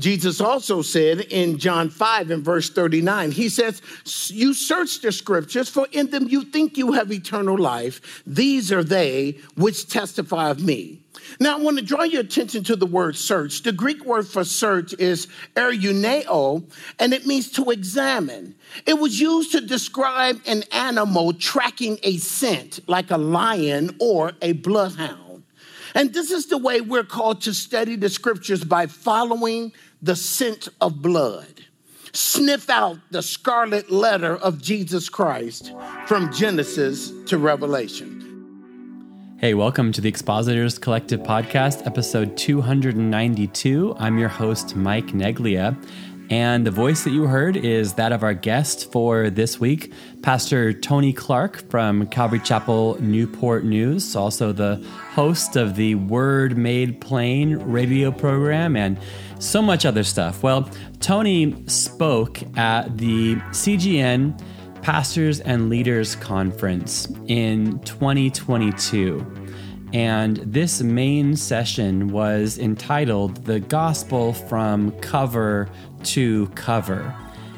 Jesus also said in John 5 and verse 39, he says, you search the scriptures, for in them you think you have eternal life. These are they which testify of me. Now, I want to draw your attention to the word search. The Greek word for search is eruneo, and it means to examine. It was used to describe an animal tracking a scent, like a lion or a bloodhound. And this is the way we're called to study the scriptures, by following the scent of blood. Sniff out the scarlet letter of Jesus Christ from Genesis to Revelation. Hey, welcome to the Expositors Collective Podcast, episode 292. I'm your host, Mike Neglia. And the voice that you heard is that of our guest for this week, Pastor Tony Clark from Calvary Chapel Newport News, also the host of the Word Made Plain radio program and so much other stuff. Well, Tony spoke at the CGN Pastors and Leaders Conference in 2022. And this main session was entitled The Gospel from Cover to Cover.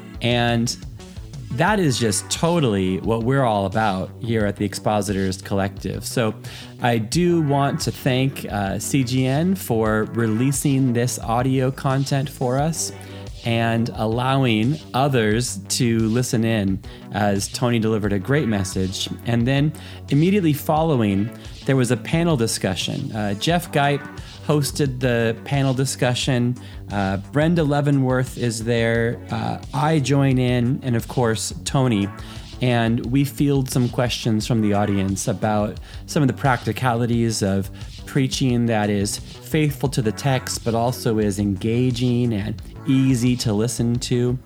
And that is just totally what we're all about here at the Expositors Collective. So I do want to thank CGN for releasing this audio content for us and allowing others to listen in as Tony delivered a great message. And then immediately following, there was a panel discussion. Jeff Geip hosted the panel discussion. Brenda Leavenworth is there. I join in, and of course, Tony. And we field some questions from the audience about some of the practicalities of preaching that is faithful to the text, but also is engaging and easy to listen to.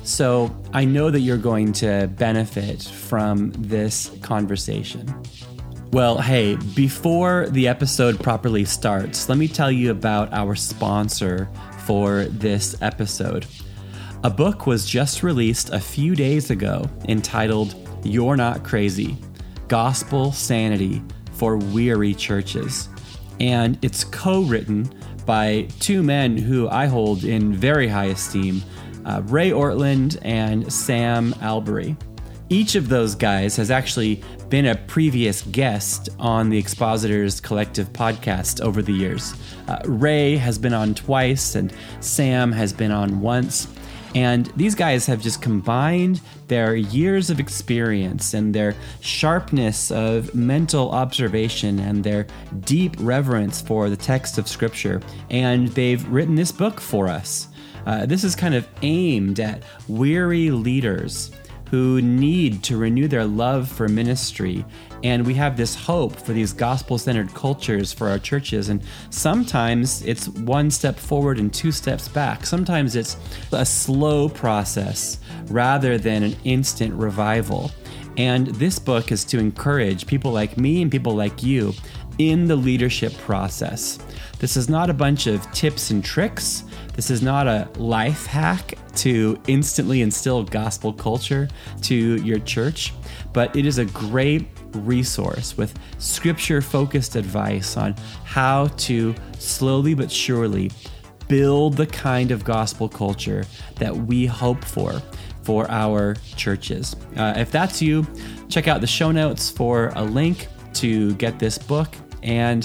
So I know that you're going to benefit from this conversation. Well, hey, before the episode properly starts, let me tell you about our sponsor for this episode. A book was just released a few days ago entitled You're Not Crazy: Gospel Sanity for Weary Churches. And it's co-written by two men who I hold in very high esteem, Ray Ortland and Sam Albury. Each of those guys has actually been a previous guest on the Expositors Collective podcast over the years. Ray has been on twice and Sam has been on once. And these guys have just combined their years of experience and their sharpness of mental observation and their deep reverence for the text of Scripture. And they've written this book for us. This is kind of aimed at weary leaders who need to renew their love for ministry. And we have this hope for these gospel-centered cultures for our churches. And sometimes it's one step forward and two steps back. Sometimes it's a slow process rather than an instant revival. And this book is to encourage people like me and people like you in the leadership process. This is not a bunch of tips and tricks. This is not a life hack to instantly instill gospel culture to your church, but it is a great resource with scripture-focused advice on how to slowly but surely build the kind of gospel culture that we hope for our churches. If that's you, check out the show notes for a link to get this book, and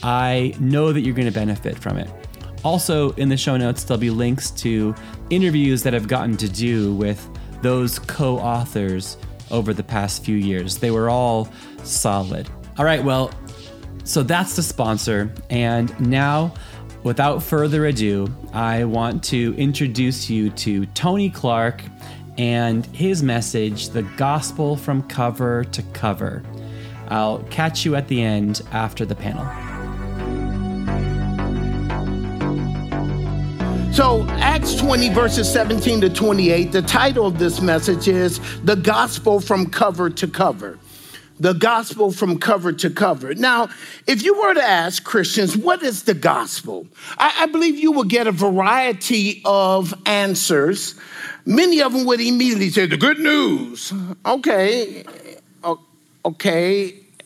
I know that you're going to benefit from it. Also, in the show notes, there'll be links to interviews that I've gotten to do with those co-authors over the past few years. They were all solid. All right, well, so that's the sponsor. And now, without further ado, I want to introduce you to Tony Clark and his message, The Gospel from Cover to Cover. I'll catch you at the end after the panel. So Acts 20 verses 17 to 28, the title of this message is The Gospel from Cover to Cover. The gospel from cover to cover. Now, if you were to ask Christians, what is the gospel? I believe you will get a variety of answers. Many of them would immediately say, the good news. Okay,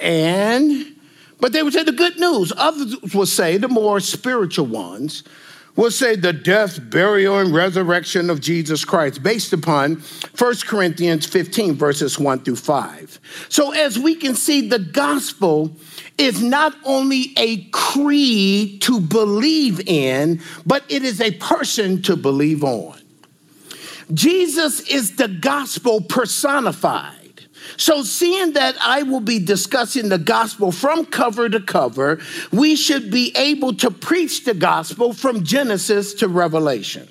but they would say the good news. Others would say, the more spiritual ones, We'll say the death, burial, and resurrection of Jesus Christ based upon 1 Corinthians 15, verses 1 through 5. So as we can see, the gospel is not only a creed to believe in, but it is a person to believe on. Jesus is the gospel personified. So seeing that I will be discussing the gospel from cover to cover, we should be able to preach the gospel from Genesis to Revelation.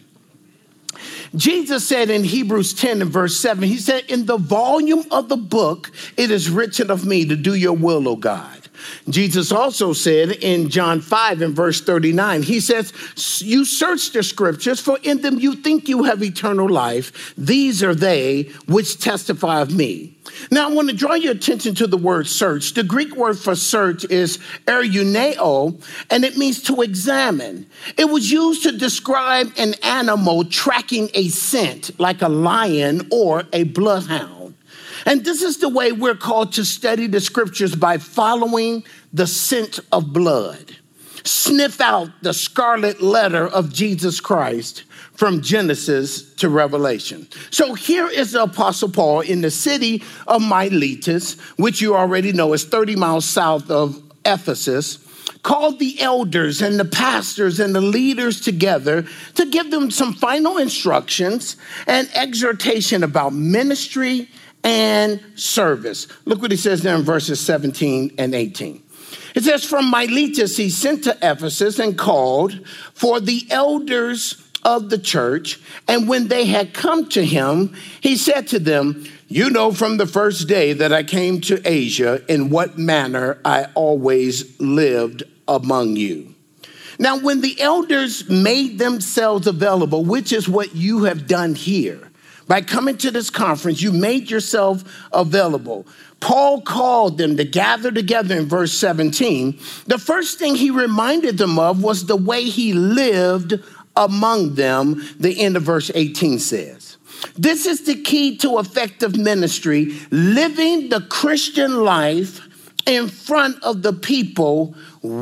Jesus said in Hebrews 10 and verse 7, he said, in the volume of the book, it is written of me to do your will, O God. Jesus also said in John 5 and verse 39, he says, you search the scriptures, for in them you think you have eternal life. These are they which testify of me. Now, I want to draw your attention to the word search. The Greek word for search is eruneo, and it means to examine. It was used to describe an animal tracking a scent, like a lion or a bloodhound. And this is the way we're called to study the scriptures, by following the scent of blood. Sniff out the scarlet letter of Jesus Christ from Genesis to Revelation. So here is the Apostle Paul in the city of Miletus, which you already know is 30 miles south of Ephesus, called the elders and the pastors and the leaders together to give them some final instructions and exhortation about ministry and service. Look what he says there in verses 17 and 18. It says, from Miletus he sent to Ephesus and called for the elders of the church. And when they had come to him, he said to them, you know from the first day that I came to Asia in what manner I always lived among you. Now, when the elders made themselves available, which is what you have done here, by coming to this conference, you made yourself available. Paul called them to gather together in verse 17. The first thing he reminded them of was the way he lived among them, the end of verse 18 says. This is the key to effective ministry, living the Christian life in front of the people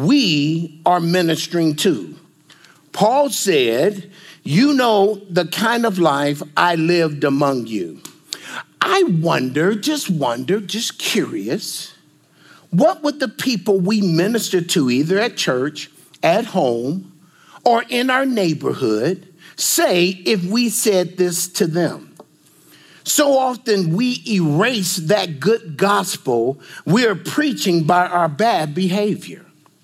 we are ministering to. Paul said, you know the kind of life I lived among you. I wonder, just curious, what would the people we minister to, either at church, at home, or in our neighborhood, say if we said this to them? So often we erase that good gospel we're preaching by our bad behavior.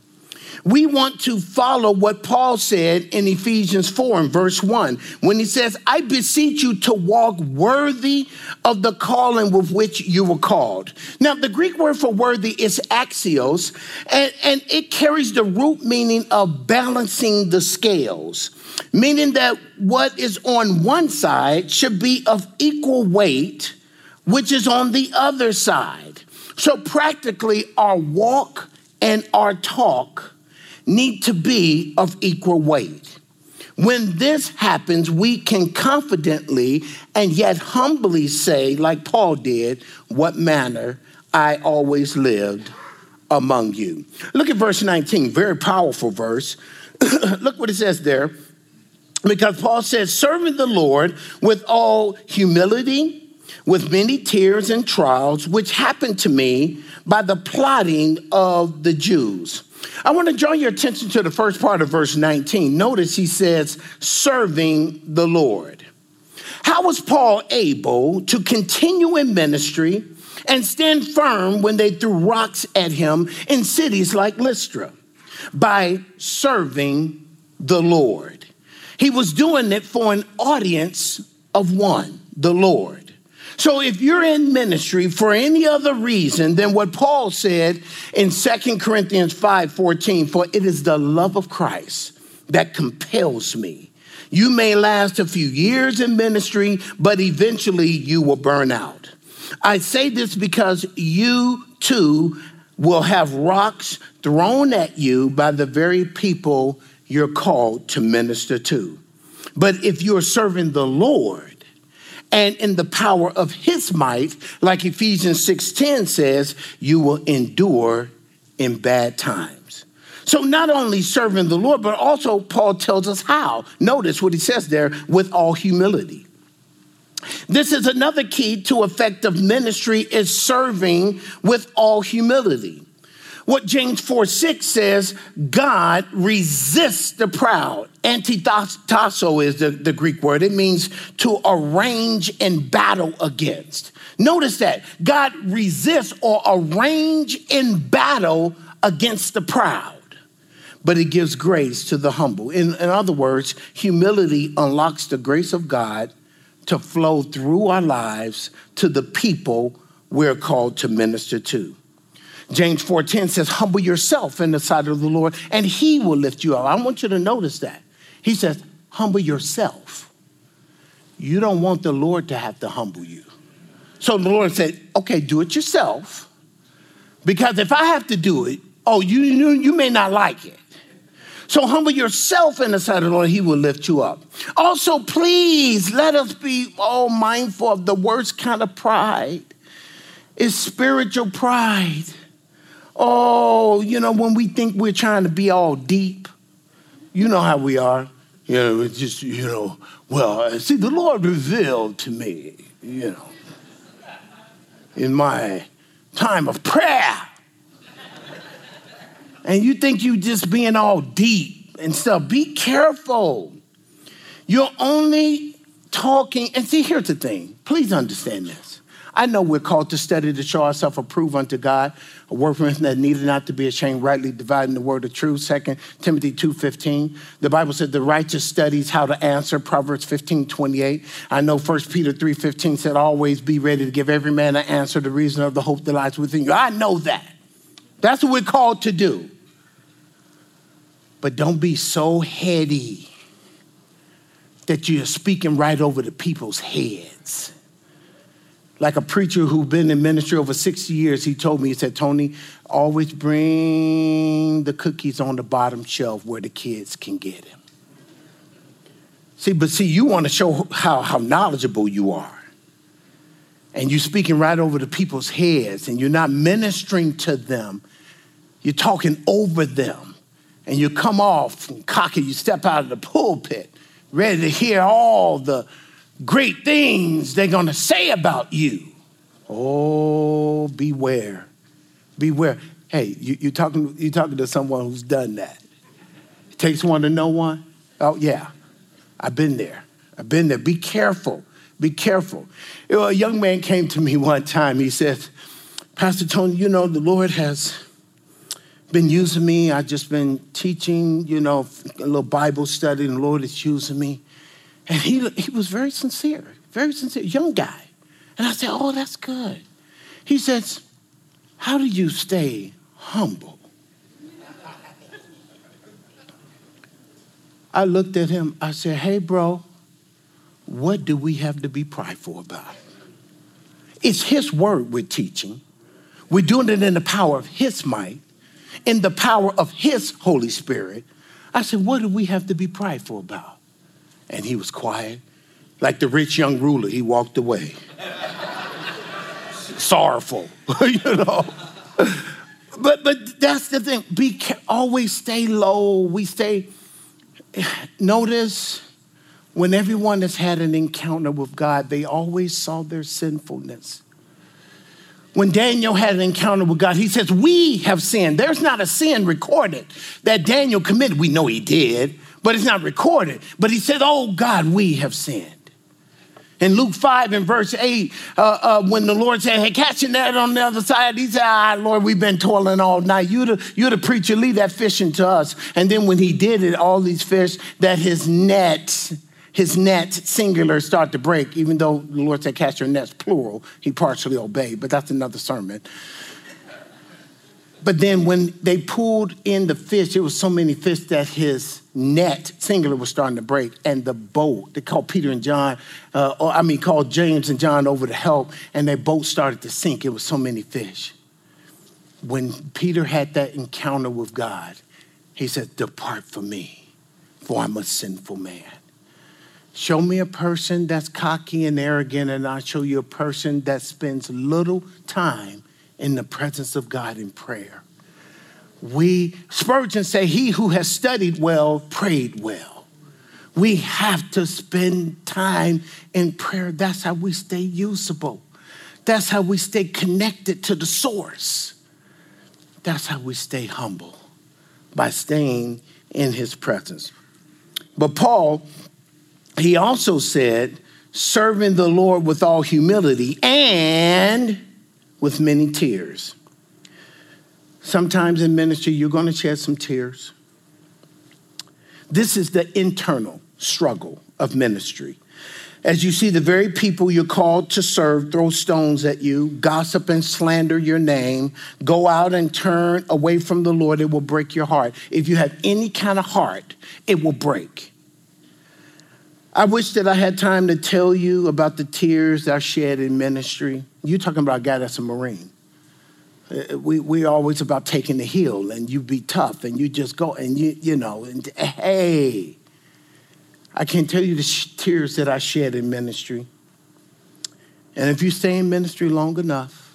We want to follow what Paul said in Ephesians 4 and verse 1, when he says, I beseech you to walk worthy of the calling with which you were called. Now, the Greek word for worthy is axios, and it carries the root meaning of balancing the scales, meaning that what is on one side should be of equal weight, which is on the other side. So practically, our walk and our talk need to be of equal weight. When this happens, we can confidently and yet humbly say, like Paul did, what manner I always lived among you. Look at verse 19, very powerful verse. Look what it says there. Because Paul says, serving the Lord with all humility, with many tears and trials, which happened to me by the plotting of the Jews. I want to draw your attention to the first part of verse 19. Notice he says, serving the Lord. How was Paul able to continue in ministry and stand firm when they threw rocks at him in cities like Lystra? By serving the Lord. He was doing it for an audience of one, the Lord. So if you're in ministry for any other reason than what Paul said in 2 Corinthians 5:14, for it is the love of Christ that compels me. You may last a few years in ministry, but eventually you will burn out. I say this because you too will have rocks thrown at you by the very people you're called to minister to. But if you're serving the Lord, and in the power of his might, like Ephesians 6:10 says, you will endure in bad times. So not only serving the Lord, but also Paul tells us how. Notice what he says there, with all humility. This is another key to effective ministry, is serving with all humility. What James 4:6 says, God resists the proud. Antitasso is the Greek word. It means to arrange and battle against. Notice that. God resists or arrange in battle against the proud, but he gives grace to the humble. In other words, humility unlocks the grace of God to flow through our lives to the people we're called to minister to. James 4:10 says, humble yourself in the sight of the Lord, and he will lift you up. I want you to notice that. He says, humble yourself. You don't want the Lord to have to humble you. So the Lord said, okay, do it yourself. Because if I have to do it, you may not like it. So humble yourself in the sight of the Lord, he will lift you up. Also, please let us be all mindful of the worst kind of pride. It's spiritual pride. When we think we're trying to be all deep, you know how we are. It's just, see, the Lord revealed to me, in my time of prayer. And you think you just being all deep and stuff. Be careful. You're only talking. And see, here's the thing. Please understand this. I know we're called to study to show ourselves approved unto God, a workman that needed not to be ashamed, rightly dividing the word of truth. 2 Timothy 2:15. The Bible said the righteous studies how to answer. Proverbs 15:28. I know 1 Peter 3:15 said always be ready to give every man an answer, the reason of the hope that lies within you. I know that. That's what we're called to do. But don't be so heady that you're speaking right over the people's heads. Like a preacher who's been in ministry over 60 years, he told me, he said, Tony, always bring the cookies on the bottom shelf where the kids can get them. See, you want to show how knowledgeable you are. And you're speaking right over the people's heads, and you're not ministering to them. You're talking over them. And you come off and cocky, you step out of the pulpit, ready to hear all the great things they're going to say about you. Oh, beware. Beware. Hey, you're talking to someone who's done that. It takes one to know one. Oh, yeah. I've been there. Be careful. Be careful. A young man came to me one time. He said, Pastor Tony, the Lord has been using me. I've just been teaching, a little Bible study, and the Lord is using me. And he was very sincere, young guy. And I said, oh, that's good. He says, how do you stay humble? I looked at him. I said, hey, bro, what do we have to be prideful about? It's his word we're teaching. We're doing it in the power of his might, in the power of his Holy Spirit. I said, what do we have to be prideful about? And he was quiet. Like the rich young ruler, he walked away. Sorrowful, But that's the thing. Always stay low. Notice when everyone has had an encounter with God, they always saw their sinfulness. When Daniel had an encounter with God, he says, we have sinned. There's not a sin recorded that Daniel committed. We know he did, but it's not recorded. But he said, oh, God, we have sinned. In Luke 5 and verse 8, when the Lord said, hey, catch your net on the other side, he said, Lord, we've been toiling all night. You're the preacher, leave that fishing to us. And then when he did it, all these fish, that his net, singular, start to break, even though the Lord said, cast your nets, plural, he partially obeyed, but that's another sermon. But then when they pulled in the fish, it was so many fish that his net, singular, was starting to break. And the boat, they called Peter and John, called James and John over to help, and their boat started to sink. It was so many fish. When Peter had that encounter with God, he said, depart from me, for I'm a sinful man. Show me a person that's cocky and arrogant, and I'll show you a person that spends little time in the presence of God in prayer. Spurgeon say, he who has studied well, prayed well. We have to spend time in prayer. That's how we stay usable. That's how we stay connected to the source. That's how we stay humble, by staying in his presence. But Paul, he also said, serving the Lord with all humility and with many tears. Sometimes in ministry, you're going to shed some tears. This is the internal struggle of ministry. As you see the very people you're called to serve throw stones at you, gossip and slander your name, go out and turn away from the Lord, it will break your heart. If you have any kind of heart, it will break. I wish that I had time to tell you about the tears I shed in ministry. You're talking about a guy that's a Marine. We're always about taking the hill, and you be tough, and you just go, and and hey, I can't tell you the tears that I shed in ministry. And if you stay in ministry long enough,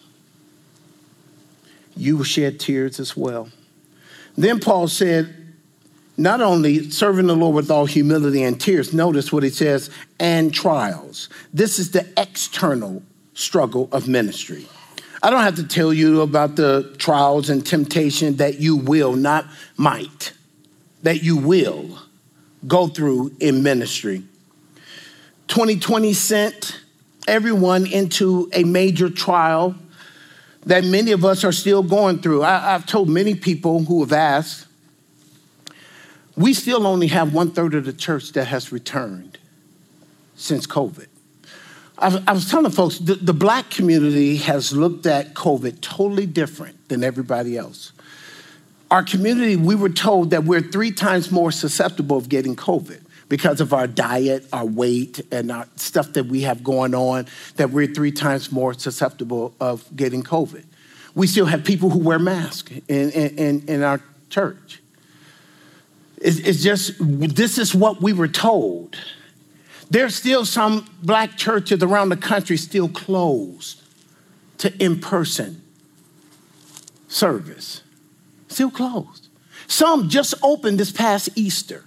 you will shed tears as well. Then Paul said, not only serving the Lord with all humility and tears, notice what he says, and trials. This is the external struggle of ministry. I don't have to tell you about the trials and temptation that you will, not might, that you will go through in ministry. 2020 sent everyone into a major trial that many of us are still going through. I've told many people who have asked, we still only have 1/3 of the church that has returned since COVID. I was telling folks, the black community has looked at COVID totally different than everybody else. Our community, we were told that we're 3 times more susceptible of getting COVID because of our diet, our weight, and our stuff that we have going on, that we're 3 times more susceptible of getting COVID. We still have people who wear masks in our church. It's just, this is what we were told. There's still some black churches around the country still closed to in-person service. Still closed. Some just opened this past Easter.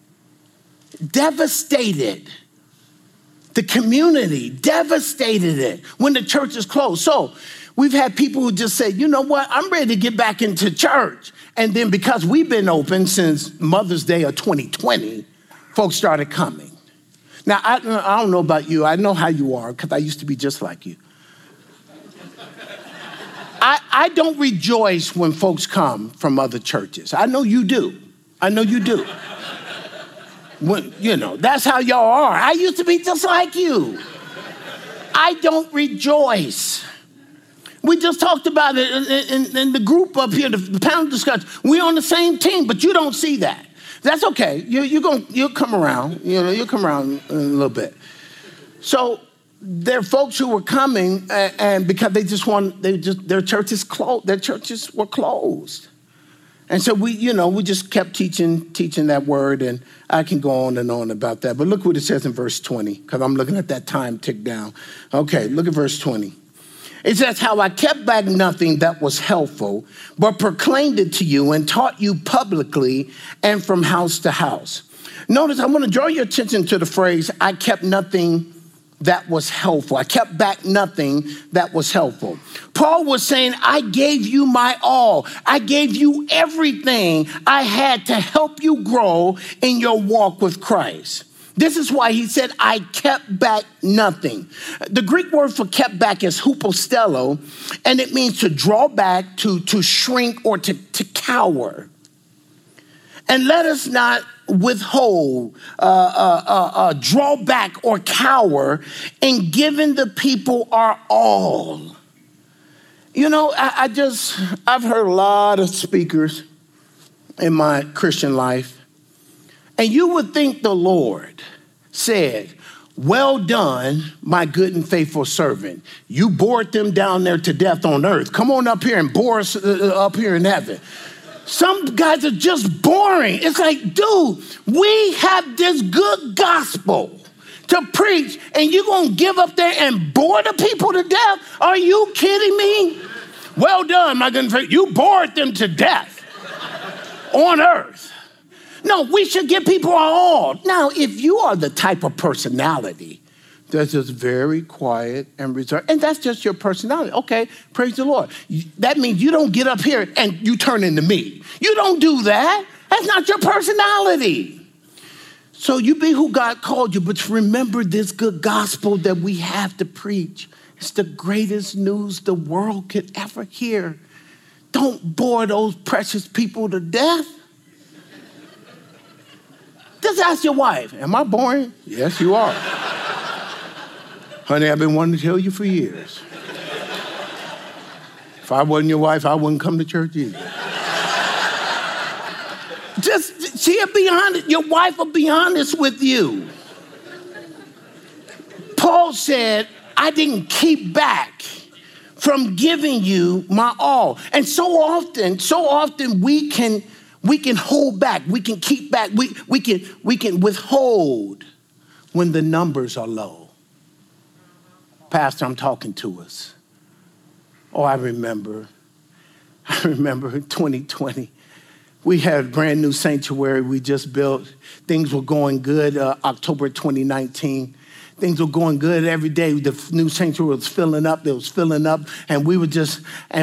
Devastated. The community devastated it when the church is closed. So we've had people who just say, you know what, I'm ready to get back into church. And then because we've been open since Mother's Day of 2020, folks started coming. Now, I don't know about you. I know how you are because I used to be just like you. I don't rejoice when folks come from other churches. I know you do. I know you do. When, that's how y'all are. I used to be just like you. I don't rejoice. We just talked about it in the group up here, the panel discussion. We're on the same team, but you don't see that. That's okay. You'll come around. You'll come around in a little bit. So there are folks who were coming, and because their churches closed. Their churches were closed, and so we just kept teaching that word, and I can go on and on about that. But look what it says in verse 20, because I'm looking at that time tick down. Okay, look at verse 20. It says, how I kept back nothing that was helpful, but proclaimed it to you and taught you publicly and from house to house. Notice, I want to draw your attention to the phrase, I kept nothing that was helpful. I kept back nothing that was helpful. Paul was saying, I gave you my all. I gave you everything I had to help you grow in your walk with Christ. This is why he said, I kept back nothing. The Greek word for kept back is hupostello, and it means to draw back, to shrink, or to cower. And let us not withhold, draw back, or cower in giving the people our all. I've heard a lot of speakers in my Christian life, and you would think the Lord said, well done, my good and faithful servant. You bored them down there to death on earth. Come on up here and bore us up here in heaven. Some guys are just boring. It's like, dude, we have this good gospel to preach, and you're going to give up there and bore the people to death? Are you kidding me? Well done, my good and faithful. You bored them to death. on earth. No, we should give people our all. Now, if you are the type of personality that's just very quiet and reserved, and that's just your personality, okay, praise the Lord. That means you don't get up here and you turn into me. You don't do that. That's not your personality. So you be who God called you, but remember this good gospel that we have to preach. It's the greatest news the world could ever hear. Don't bore those precious people to death. Just ask your wife, am I boring? Yes, you are. Honey, I've been wanting to tell you for years. If I wasn't your wife, I wouldn't come to church either. She'll be honest. Your wife will be honest with you. Paul said, I didn't keep back from giving you my all. And so often we can hold back. We can keep back. We can withhold when the numbers are low. Pastor, I'm talking to us. Oh, I remember in 2020, we had a brand new sanctuary we just built. Things were going good, October 2019. Things were going good every day. The new sanctuary was filling up. It was filling up. And we were just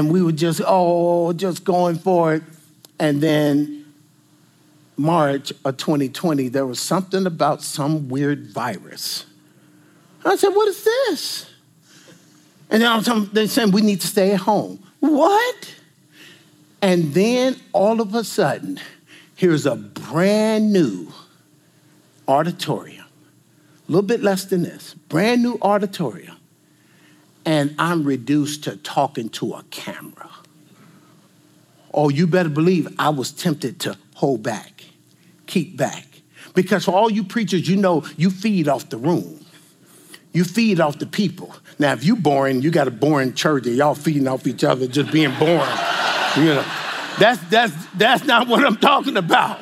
going for it. And then March of 2020, there was something about some weird virus. I said, what is this? And then they said, we need to stay at home. What? And then all of a sudden, here's a brand new auditorium. A little bit less than this. Brand new auditorium. And I'm reduced to talking to a camera. Oh, you better believe I was tempted to hold back, keep back. Because for all you preachers, you know you feed off the room. You feed off the people. Now, if you boring, you got a boring church and y'all feeding off each other, just being boring. You know, that's not what I'm talking about.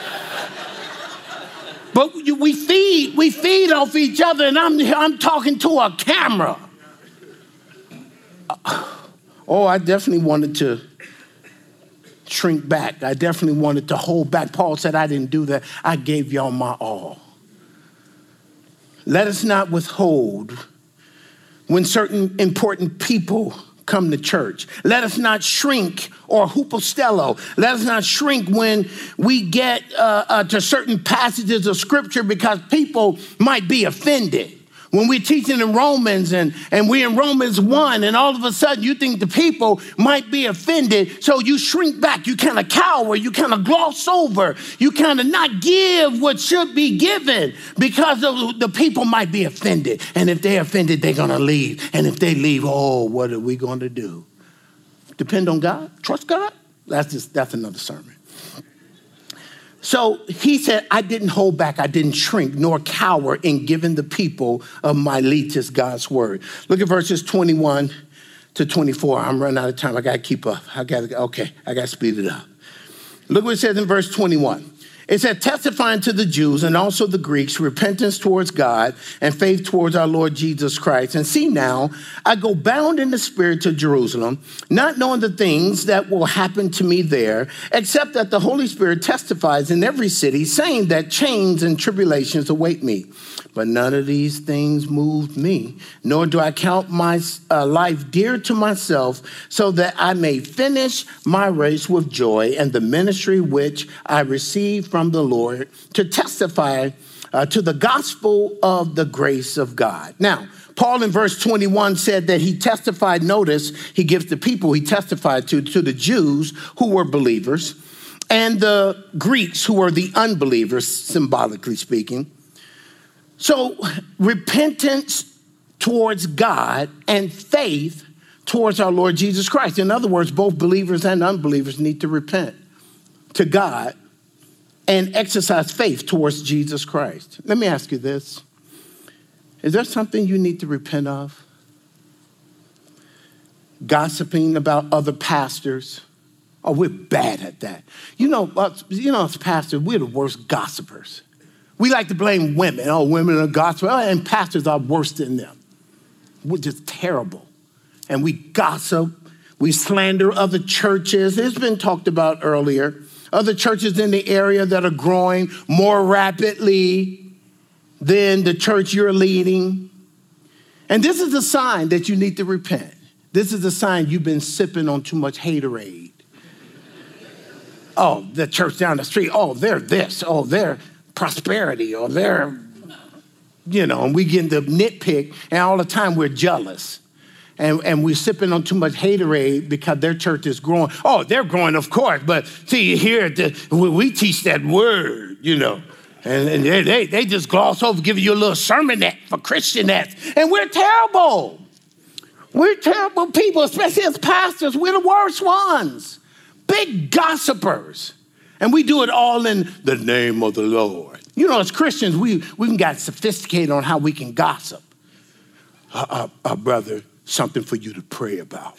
But we feed off each other, and I'm talking to a camera. Oh, I definitely wanted to shrink back. I definitely wanted to hold back. Paul said, I didn't do that. I gave y'all my all. Let us not withhold when certain important people come to church. Let us not shrink or hupostello. Let us not shrink when we get to certain passages of scripture because people might be offended. When we're teaching in Romans and we're in Romans 1 and all of a sudden you think the people might be offended, so you shrink back, you kind of cower, you kind of gloss over, you kind of not give what should be given because the people might be offended. And if they're offended, they're going to leave. And if they leave, oh, what are we going to do? Depend on God? Trust God? That's another sermon. So he said, I didn't hold back, I didn't shrink, nor cower in giving the people of Miletus God's word. Look at verses 21 to 24. I'm running out of time. I got to keep up. I got to speed it up. Look what it says in verse 21. It said, testifying to the Jews and also the Greeks, repentance towards God and faith towards our Lord Jesus Christ. And see now, I go bound in the spirit to Jerusalem, not knowing the things that will happen to me there, except that the Holy Spirit testifies in every city, saying that chains and tribulations await me. But none of these things moved me, nor do I count my life dear to myself, so that I may finish my race with joy and the ministry which I received from the Lord to testify to the gospel of the grace of God. Now, Paul in verse 21 said that he testified, notice, he gives the people he testified to the Jews who were believers and the Greeks who were the unbelievers, symbolically speaking. So repentance towards God and faith towards our Lord Jesus Christ. In other words, both believers and unbelievers need to repent to God and exercise faith towards Jesus Christ. Let me ask you this. Is there something you need to repent of? Gossiping about other pastors? Oh, we're bad at that. You know, as pastors, we're the worst gossipers. We like to blame women. Oh, women are gossipers, and pastors are worse than them. We're just terrible. And we gossip. We slander other churches. It's been talked about earlier. other churches in the area that are growing more rapidly than the church you're leading. And this is a sign that you need to repent. This is a sign you've been sipping on too much haterade. Oh, the church down the street, oh, they're this, oh, they're prosperity, or they're, and we get into nitpick, and all the time we're jealous. And we're sipping on too much haterade because their church is growing. Oh, they're growing, of course, but see, here we teach that word, and they just gloss over, giving you a little sermonette for Christianettes. And we're terrible. We're terrible people, especially as pastors. We're the worst ones. Big gossipers. And we do it all in the name of the Lord. As Christians, we've got sophisticated on how we can gossip. Brother, something for you to pray about.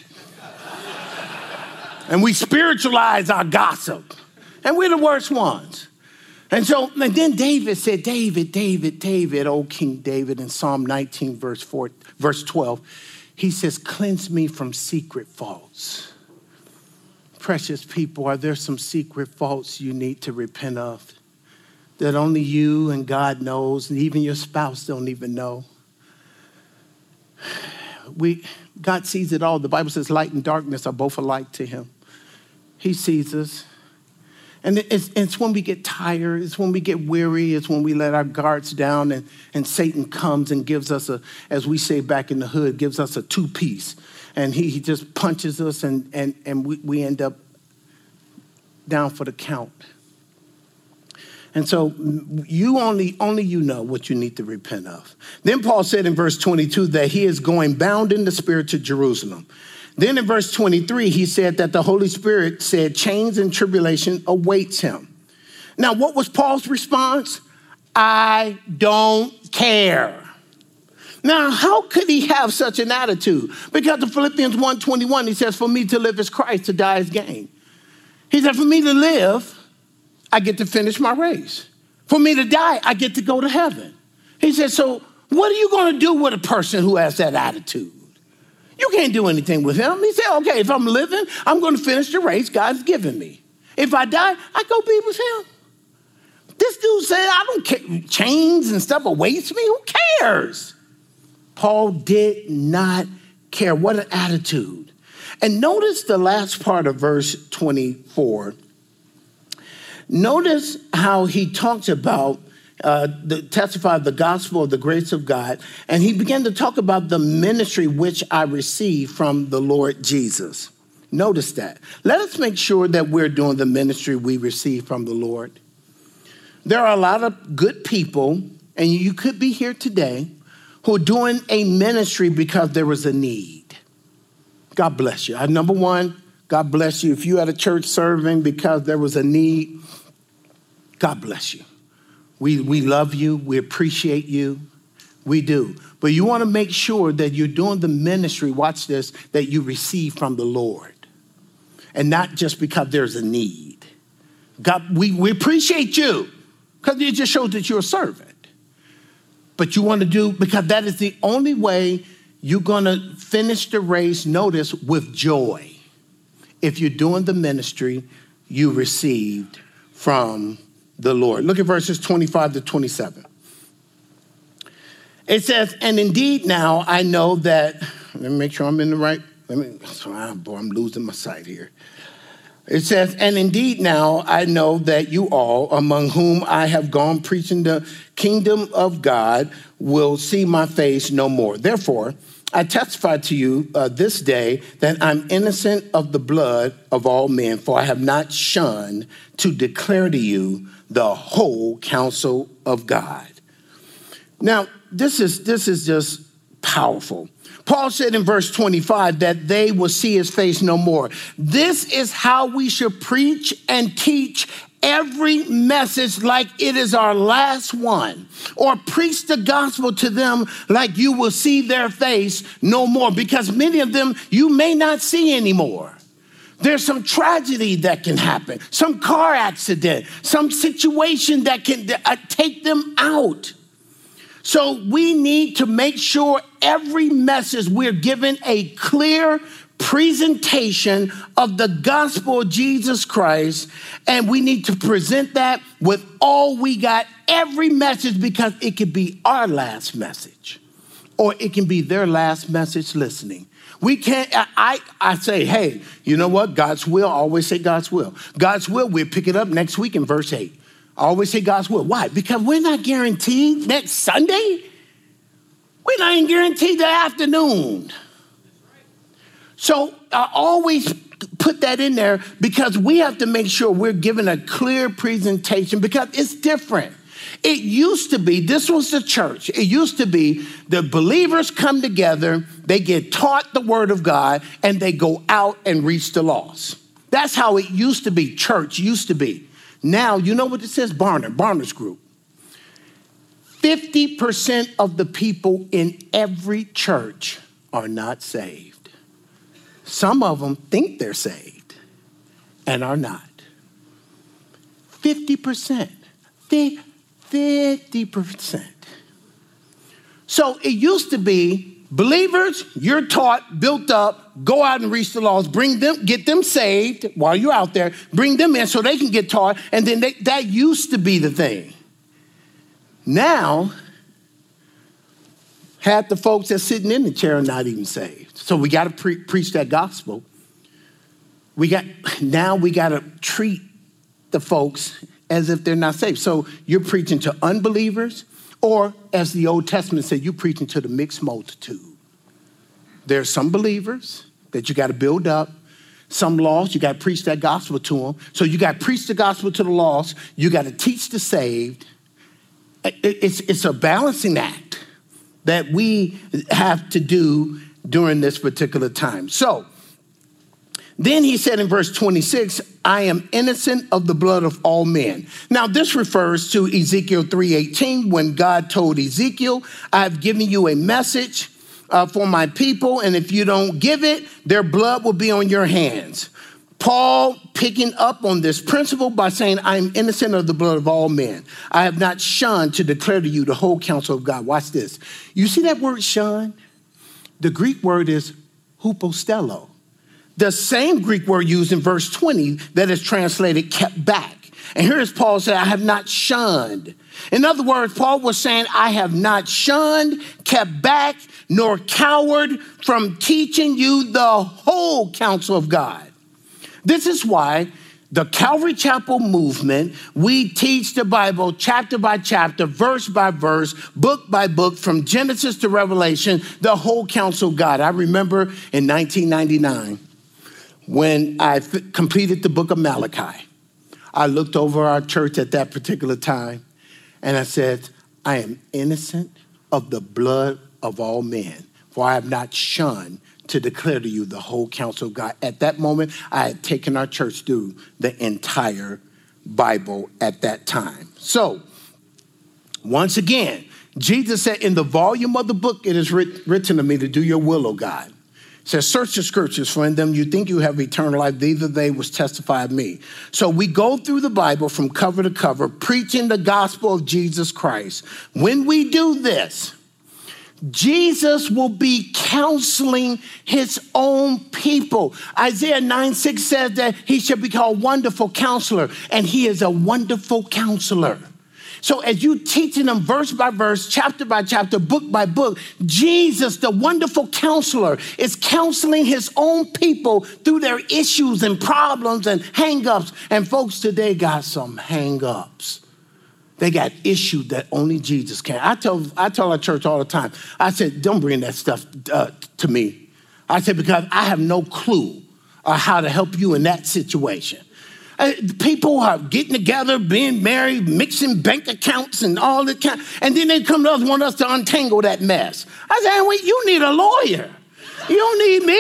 And we spiritualize our gossip. And we're the worst ones. And then David said, David, old King David, in Psalm 19, verse 12, he says, cleanse me from secret faults. Precious people, are there some secret faults you need to repent of that only you and God knows, and even your spouse don't even know? God sees it all. The Bible says light and darkness are both alike to him. He sees us. And it's when we get tired, it's when we get weary, it's when we let our guards down and Satan comes and gives us as we say back in the hood, gives us a two-piece. And he just punches us and we end up down for the count. And so you only you know what you need to repent of. Then Paul said in verse 22 that he is going bound in the spirit to Jerusalem. Then in verse 23, he said that the Holy Spirit said chains and tribulation awaits him. Now, what was Paul's response? I don't care. Now, how could he have such an attitude? Because in Philippians 1:21, he says, for me to live is Christ, to die is gain. He said, for me to live, I get to finish my race. For me to die, I get to go to heaven. He said, so what are you going to do with a person who has that attitude? You can't do anything with him. He said, okay, if I'm living, I'm going to finish the race God's given me. If I die, I go be with him. This dude said, I don't care. Chains and stuff awaits me. Who cares? Paul did not care. What an attitude. And notice the last part of verse 24. Notice how he talks about testify of the gospel of the grace of God. And he began to talk about the ministry which I received from the Lord Jesus. Notice that. Let us make sure that we're doing the ministry we receive from the Lord. There are a lot of good people, and you could be here today, who are doing a ministry because there was a need. God bless you. Number one, God bless you. If you had a church serving because there was a need, God bless you. We love you. We appreciate you. We do. But you want to make sure that you're doing the ministry, watch this, that you receive from the Lord. And not just because there's a need. God, we appreciate you because it just shows that you're a servant. But you want to do, because that is the only way you're going to finish the race, notice, with joy. If you're doing the ministry you received from the Lord. Look at verses 25 to 27. It says, and indeed now I know that, let me make sure I'm in the right, I'm losing my sight here. It says, and indeed now I know that you all, among whom I have gone preaching the kingdom of God, will see my face no more. Therefore, I testify to you this day that I'm innocent of the blood of all men, for I have not shunned to declare to you the whole counsel of God. Now, this is just powerful. Paul said in verse 25 that they will see his face no more. This is how we should preach and teach every message like it is our last one, or preach the gospel to them like you will see their face no more, because many of them you may not see anymore. There's some tragedy that can happen, some car accident, some situation that can take them out. So we need to make sure every message we're given a clear presentation of the gospel of Jesus Christ, and we need to present that with all we got, every message, because it could be our last message or it can be their last message listening. We can't, I say, hey, you know what? God's will, I always say God's will. God's will, we'll pick it up next week in verse 8. I always say God's will. Why? Because we're not guaranteed next Sunday. We're not even guaranteed the afternoon. So I always put that in there because we have to make sure we're giving a clear presentation because it's different. It used to be, this was the church. It used to be the believers come together, they get taught the word of God, and they go out and reach the lost. That's how it used to be, church used to be. Now, you know what it says? Barner's group. 50% of the people in every church are not saved. Some of them think they're saved and are not. 50%. 50%. So it used to be believers, you're taught, built up, go out and reach the lost, bring them, get them saved while you're out there, bring them in so they can get taught, and then that used to be the thing. Now, half the folks that's sitting in the chair are not even saved. So we got to preach that gospel. Now we got to treat the folks as if they're not saved. So you're preaching to unbelievers, or as the Old Testament said, you're preaching to the mixed multitude. There are some believers that you got to build up. Some lost, you got to preach that gospel to them. So you got to preach the gospel to the lost. You got to teach the saved. It's a balancing act that we have to do during this particular time. So then he said in verse 26, I am innocent of the blood of all men. Now this refers to Ezekiel 3:18 when God told Ezekiel, I have given you a message for my people, and if you don't give it, their blood will be on your hands. Paul picking up on this principle by saying, I am innocent of the blood of all men. I have not shunned to declare to you the whole counsel of God. Watch this. You see that word shun? The Greek word is hupostello. The same Greek word used in verse 20 that is translated kept back. And here is Paul saying, I have not shunned. In other words, Paul was saying, I have not shunned, kept back, nor cowered from teaching you the whole counsel of God. This is why the Calvary Chapel movement, we teach the Bible chapter by chapter, verse by verse, book by book, from Genesis to Revelation, the whole counsel of God. I remember in 1999, when I completed the book of Malachi, I looked over our church at that particular time, and I said, I am innocent of the blood of all men, for I have not shunned to declare to you the whole counsel of God. At that moment, I had taken our church through the entire Bible at that time. So, once again, Jesus said, in the volume of the book, it is written to me to do your will, O God. It says, search the scriptures, for in them you think you have eternal life. These are they which testify of me. So we go through the Bible from cover to cover, preaching the gospel of Jesus Christ. When we do this, Jesus will be counseling his own people. Isaiah 9:6 says that he shall be called Wonderful Counselor, and he is a wonderful counselor. So as you teaching them verse by verse, chapter by chapter, book by book, Jesus, the wonderful counselor, is counseling his own people through their issues and problems and hang-ups. And folks today got some hang-ups. They got issues that only Jesus can. I tell our church all the time, I said, don't bring that stuff to me. I said, because I have no clue how to help you in that situation. People are getting together, being married, mixing bank accounts and all that kind. And then they come to us, want us to untangle that mess. I said, wait, you need a lawyer. You don't need me.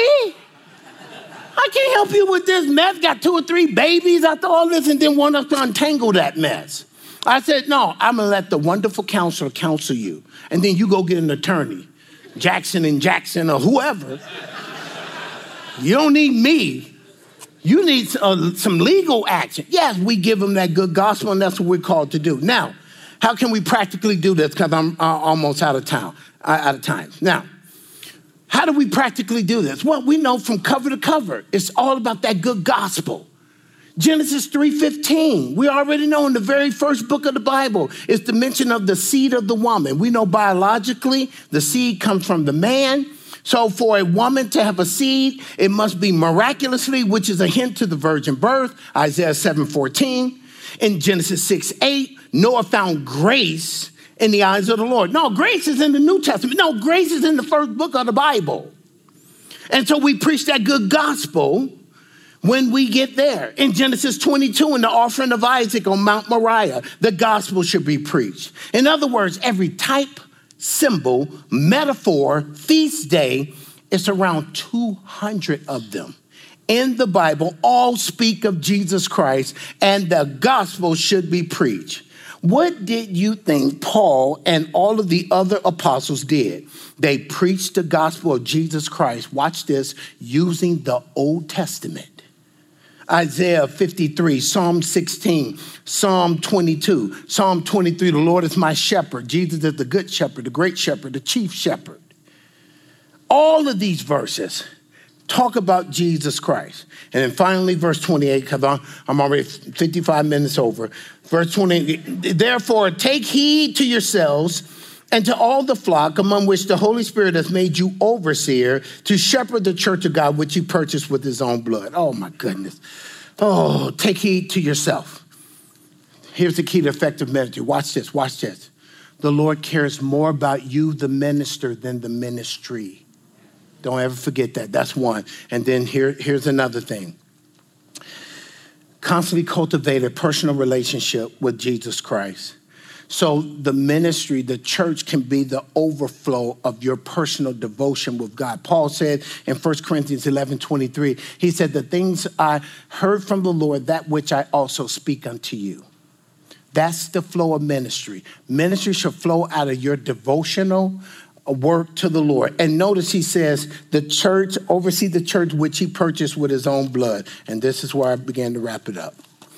I can't help you with this mess. Got 2 or 3 babies after all this and then want us to untangle that mess. I said, no, I'm going to let the wonderful counselor counsel you. And then you go get an attorney, Jackson & Jackson or whoever. You don't need me. You need some legal action. Yes, we give them that good gospel, and that's what we're called to do. Now, how can we practically do this? Because I'm almost out of time. Now, How do we practically do this? Well, we know from cover to cover, it's all about that good gospel. Genesis 3:15, we already know in the very first book of the Bible, is the mention of the seed of the woman. We know biologically the seed comes from the man. So for a woman to have a seed, it must be miraculously, which is a hint to the virgin birth, Isaiah 7:14. In Genesis 6:8, Noah found grace in the eyes of the Lord. No, grace is in the New Testament. No, grace is in the first book of the Bible. And so we preach that good gospel when we get there. In Genesis 22, in the offering of Isaac on Mount Moriah, the gospel should be preached. In other words, every type, symbol, metaphor, feast day, it's around 200 of them in the Bible, all speak of Jesus Christ, and the gospel should be preached. What did you think Paul and all of the other apostles did? They preached the gospel of Jesus Christ, watch this, using the Old Testament. Isaiah 53, Psalm 16, Psalm 22. Psalm 23, the Lord is my shepherd. Jesus is the good shepherd, the great shepherd, the chief shepherd. All of these verses talk about Jesus Christ. And then finally, verse 28, because I'm already 55 minutes over. Verse 28, therefore take heed to yourselves and to all the flock among which the Holy Spirit has made you overseer to shepherd the church of God, which he purchased with his own blood. Oh, my goodness. Oh, take heed to yourself. Here's the key to effective ministry. Watch this, watch this. The Lord cares more about you, the minister, than the ministry. Don't ever forget that. That's one. And then here's another thing. Constantly cultivate a personal relationship with Jesus Christ. So the ministry, the church can be the overflow of your personal devotion with God. Paul said in 1 Corinthians 11:23, he said, the things I heard from the Lord, that which I also speak unto you. That's the flow of ministry. Ministry should flow out of your devotional work to the Lord. And notice he says, the church, oversee the church which he purchased with his own blood. And this is where I began to wrap it up.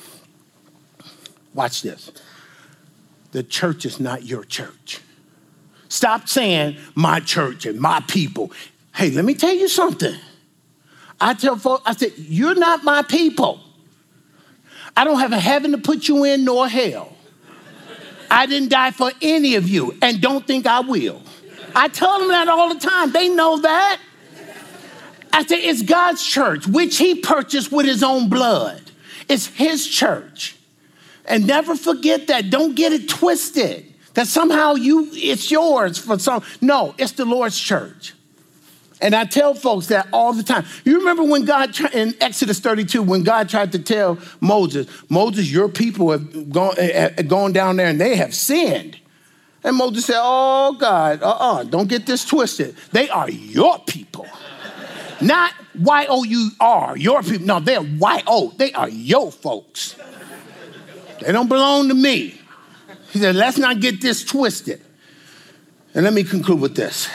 Watch this. The church is not your church. Stop saying my church and my people. Hey, let me tell you something. I tell folks, I said, you're not my people. I don't have a heaven to put you in nor hell. I didn't die for any of you and don't think I will. I tell them that all the time. They know that. I said, it's God's church, which he purchased with his own blood. It's his church. And never forget that. Don't get it twisted. That somehow it's yours for some. No, it's the Lord's church. And I tell folks that all the time. You remember when God, in Exodus 32, when God tried to tell Moses, your people have gone down there and they have sinned. And Moses said, oh, God, don't get this twisted. They are your people. Not Y-O-U-R, your people. No, they're Y-O. They are your folks. They don't belong to me. He said, let's not get this twisted. And let me conclude with this.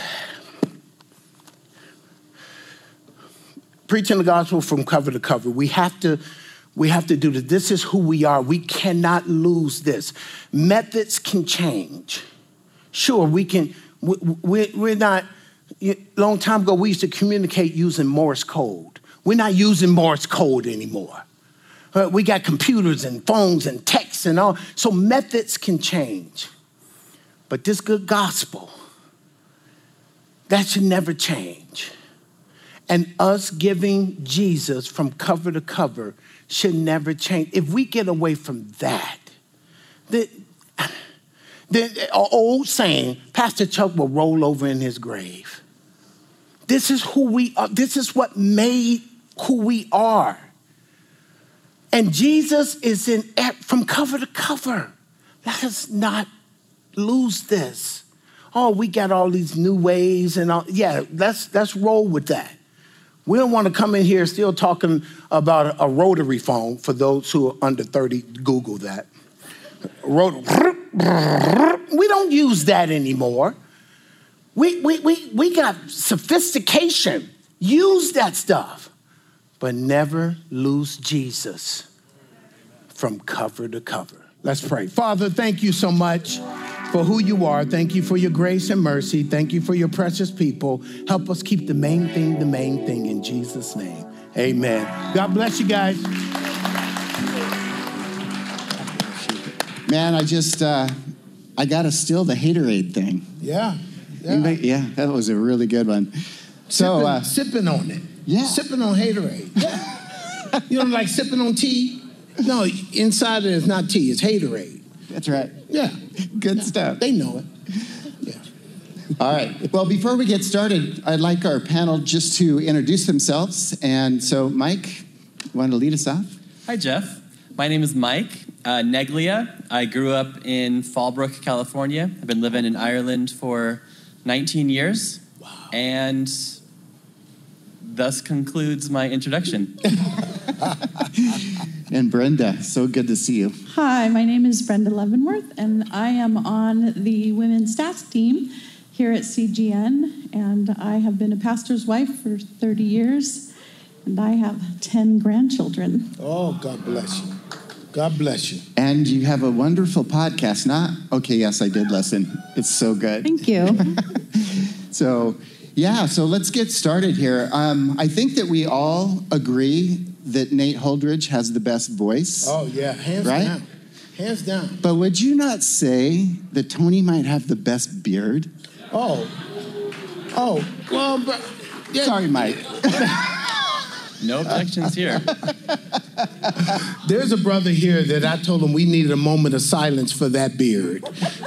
Preaching the gospel from cover to cover. We have to do this. This is who we are. We cannot lose this. Methods can change. Sure, we can. We're not. A long time ago, we used to communicate using Morse code. We're not using Morse code anymore. We got computers and phones and texts and all. So methods can change. But this good gospel, that should never change. And us giving Jesus from cover to cover should never change. If we get away from that, the old saying, Pastor Chuck will roll over in his grave. This is who we are. This is what made who we are. And Jesus is from cover to cover. Let us not lose this. Oh, we got all these new ways and all. Yeah, let's roll with that. We don't want to come in here still talking about a rotary phone. For those who are under 30, Google that. We don't use that anymore. We got sophistication. Use that stuff. But never lose Jesus from cover to cover. Let's pray. Father, thank you so much for who you are. Thank you for your grace and mercy. Thank you for your precious people. Help us keep the main thing in Jesus' name. Amen. God bless you guys. Man, I got to steal the haterade thing. Yeah. Yeah, that was a really good one. So sipping on it. Yeah. Sipping on haterade. Yeah. You know, like sipping on tea? No, inside it is not tea, it's haterade. That's right. Yeah. Good stuff. They know it. Yeah. All right. Well, before we get started, I'd like our panel just to introduce themselves. And so, Mike, you want to lead us off? Hi, Jeff. My name is Mike Neglia. I grew up in Fallbrook, California. I've been living in Ireland for 19 years. Wow. And thus concludes my introduction. And Brenda, so good to see you. Hi, my name is Brenda Leavenworth, and I am on the women's staff team here at CGN, and I have been a pastor's wife for 30 years, and I have 10 grandchildren. Oh, God bless you. God bless you. And you have a wonderful podcast, Okay, yes, I did listen. It's so good. Thank you. So let's get started here. I think that we all agree that Nate Holdridge has the best voice. Oh, yeah, hands down. Hands down. But would you not say that Tony might have the best beard? Oh, well, but... Yeah. Sorry, Mike. No objections here. There's a brother here that I told him we needed a moment of silence for that beard.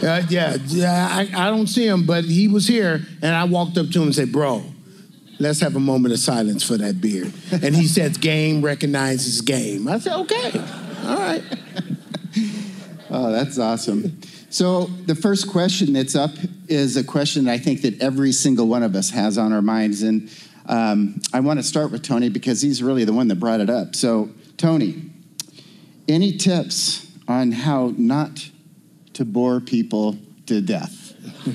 I don't see him, but he was here, and I walked up to him and said, bro, let's have a moment of silence for that beard. And he says, game recognizes game. I said, okay, all right. Oh, that's awesome. So the first question that's up is a question I think that every single one of us has on our minds. And I want to start with Tony because he's really the one that brought it up. So, Tony, any tips on how not to bore people to death?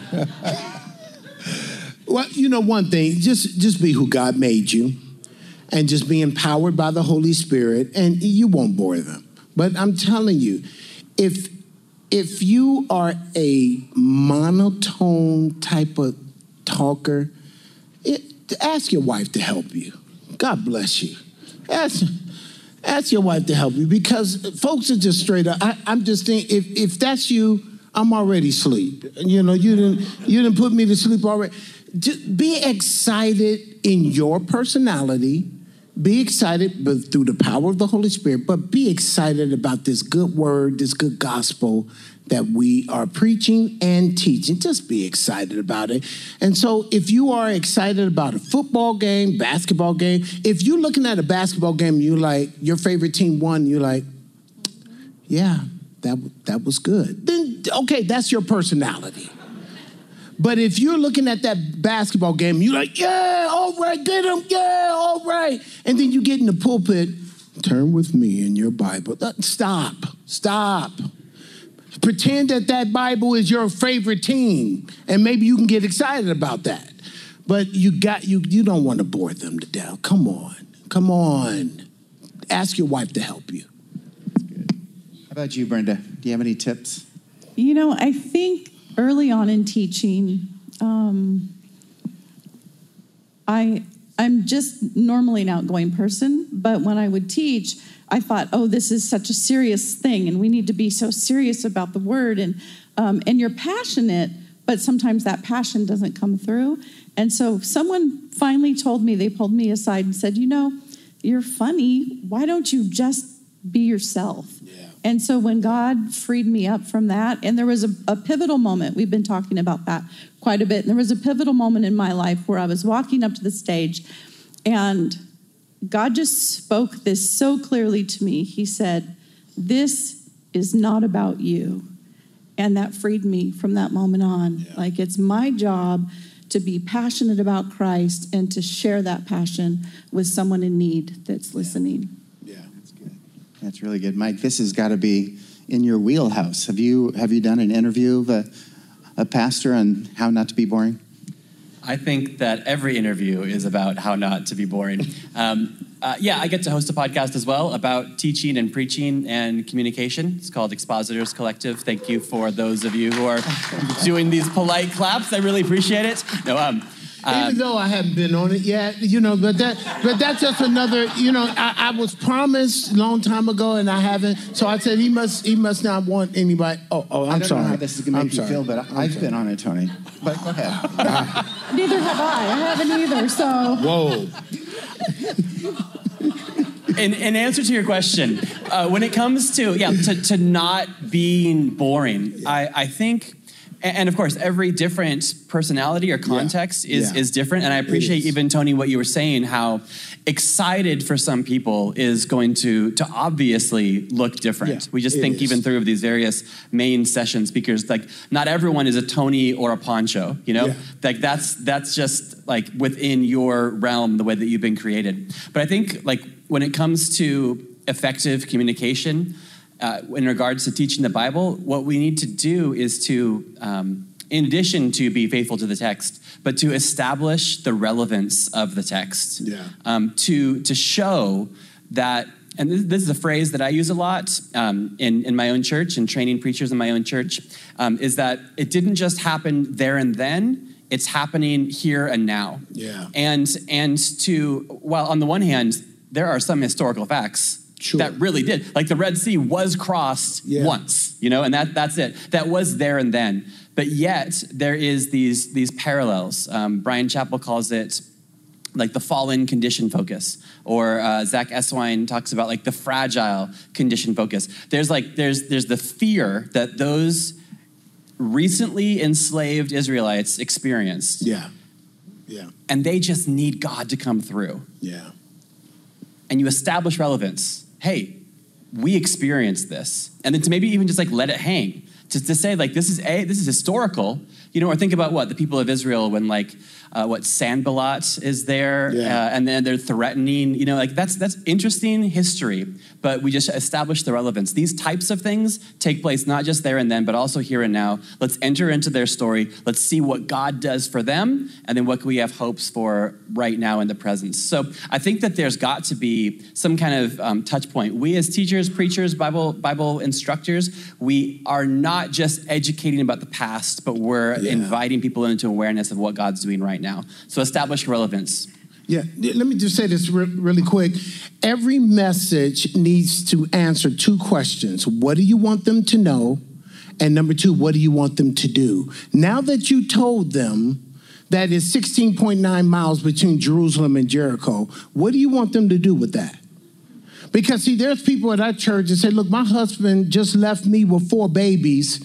Well, you know, one thing, just be who God made you and just be empowered by the Holy Spirit, and you won't bore them. But I'm telling you, if you are a monotone type of talker, ask your wife to help you. God bless you. Ask your wife to help you because folks are just straight up. I'm just thinking, if that's you, I'm already asleep. You know, you didn't put me to sleep already. Just be excited in your personality. Be excited but through the power of the Holy Spirit, but be excited about this good word, this good gospel that we are preaching and teaching. Just be excited about it. And so if you are excited about a football game, basketball game, if you're looking at a basketball game, you like your favorite team won, you're like, yeah, that was good. Then, okay, that's your personality. But if you're looking at that basketball game, you're like, yeah, all right, get him, yeah, all right. And then you get in the pulpit, turn with me in your Bible. Stop. Pretend that Bible is your favorite team, and maybe you can get excited about that. But you don't want to bore them to death. Come on. Ask your wife to help you. That's good. How about you, Brenda? Do you have any tips? You know, I think early on in teaching, I'm just normally an outgoing person, but when I would teach, I thought, oh, this is such a serious thing, and we need to be so serious about the word, and you're passionate, but sometimes that passion doesn't come through. And so someone finally told me, they pulled me aside and said, you know, you're funny. Why don't you just be yourself? Yeah. And so when God freed me up from that, and there was a pivotal moment, we've been talking about that quite a bit, and there was a pivotal moment in my life where I was walking up to the stage, and God just spoke this so clearly to me. He said, this is not about you. And that freed me from that moment on. Yeah. Like, it's my job to be passionate about Christ and to share that passion with someone in need that's listening. Yeah, that's good. That's really good. Mike, this has got to be in your wheelhouse. Have you done an interview of a pastor on how not to be boring? I think that every interview is about how not to be boring. I get to host a podcast as well about teaching and preaching and communication. It's called Expositors Collective. Thank you for those of you who are doing these polite claps. I really appreciate it. Even though I haven't been on it yet, but that's just another, I was promised a long time ago and I haven't. So I said he must not want anybody. I'm sorry. I don't know how this is going to make you feel, but I've been on it, Tony. But go ahead. Neither have I. I haven't either, so. Whoa. In answer to your question, when it comes to not being boring, I think, and of course, every different personality or context is different. And I appreciate even, Tony, what you were saying, how excited for some people is going to obviously look different. We just think even through these various main session speakers, like not everyone is a Tony or a Poncho, Like that's just like within your realm, the way that you've been created. But I think like when it comes to effective communication, in regards to teaching the Bible, what we need to do is to, in addition to be faithful to the text, but to establish the relevance of the text. To show that, and this is a phrase that I use a lot in my own church and training preachers in my own church, is that it didn't just happen there and then, it's happening here and now. And while on the one hand, there are some historical facts that really did. Like the Red Sea was crossed once, and that's it. That was there and then. But yet there is these parallels. Brian Chappell calls it like the fallen condition focus, or Zach Eswine talks about like the fragile condition focus. There's the fear that those recently enslaved Israelites experienced. And they just need God to come through. And you establish relevance. Hey, we experienced this. And then to maybe even just like let it hang. To say like, this is historical, or think about the people of Israel when like, Sanballat is there, and then they're threatening, like that's interesting history, but we just established the relevance. These types of things take place not just there and then, but also here and now. Let's enter into their story. Let's see what God does for them, and then what can we have hopes for right now in the present. So I think that there's got to be some kind of touch point. We as teachers, preachers, Bible instructors, we are not just educating about the past, but we're inviting people into awareness of what God's doing right now. So establish relevance. Let me just say this really quick. Every message needs to answer two questions. What do you want them to know? And number two, what do you want them to do? Now that you told them that it's 16.9 miles between Jerusalem and Jericho, what do you want them to do with that? Because, see, there's people at our church that say, look, my husband just left me with 4 babies.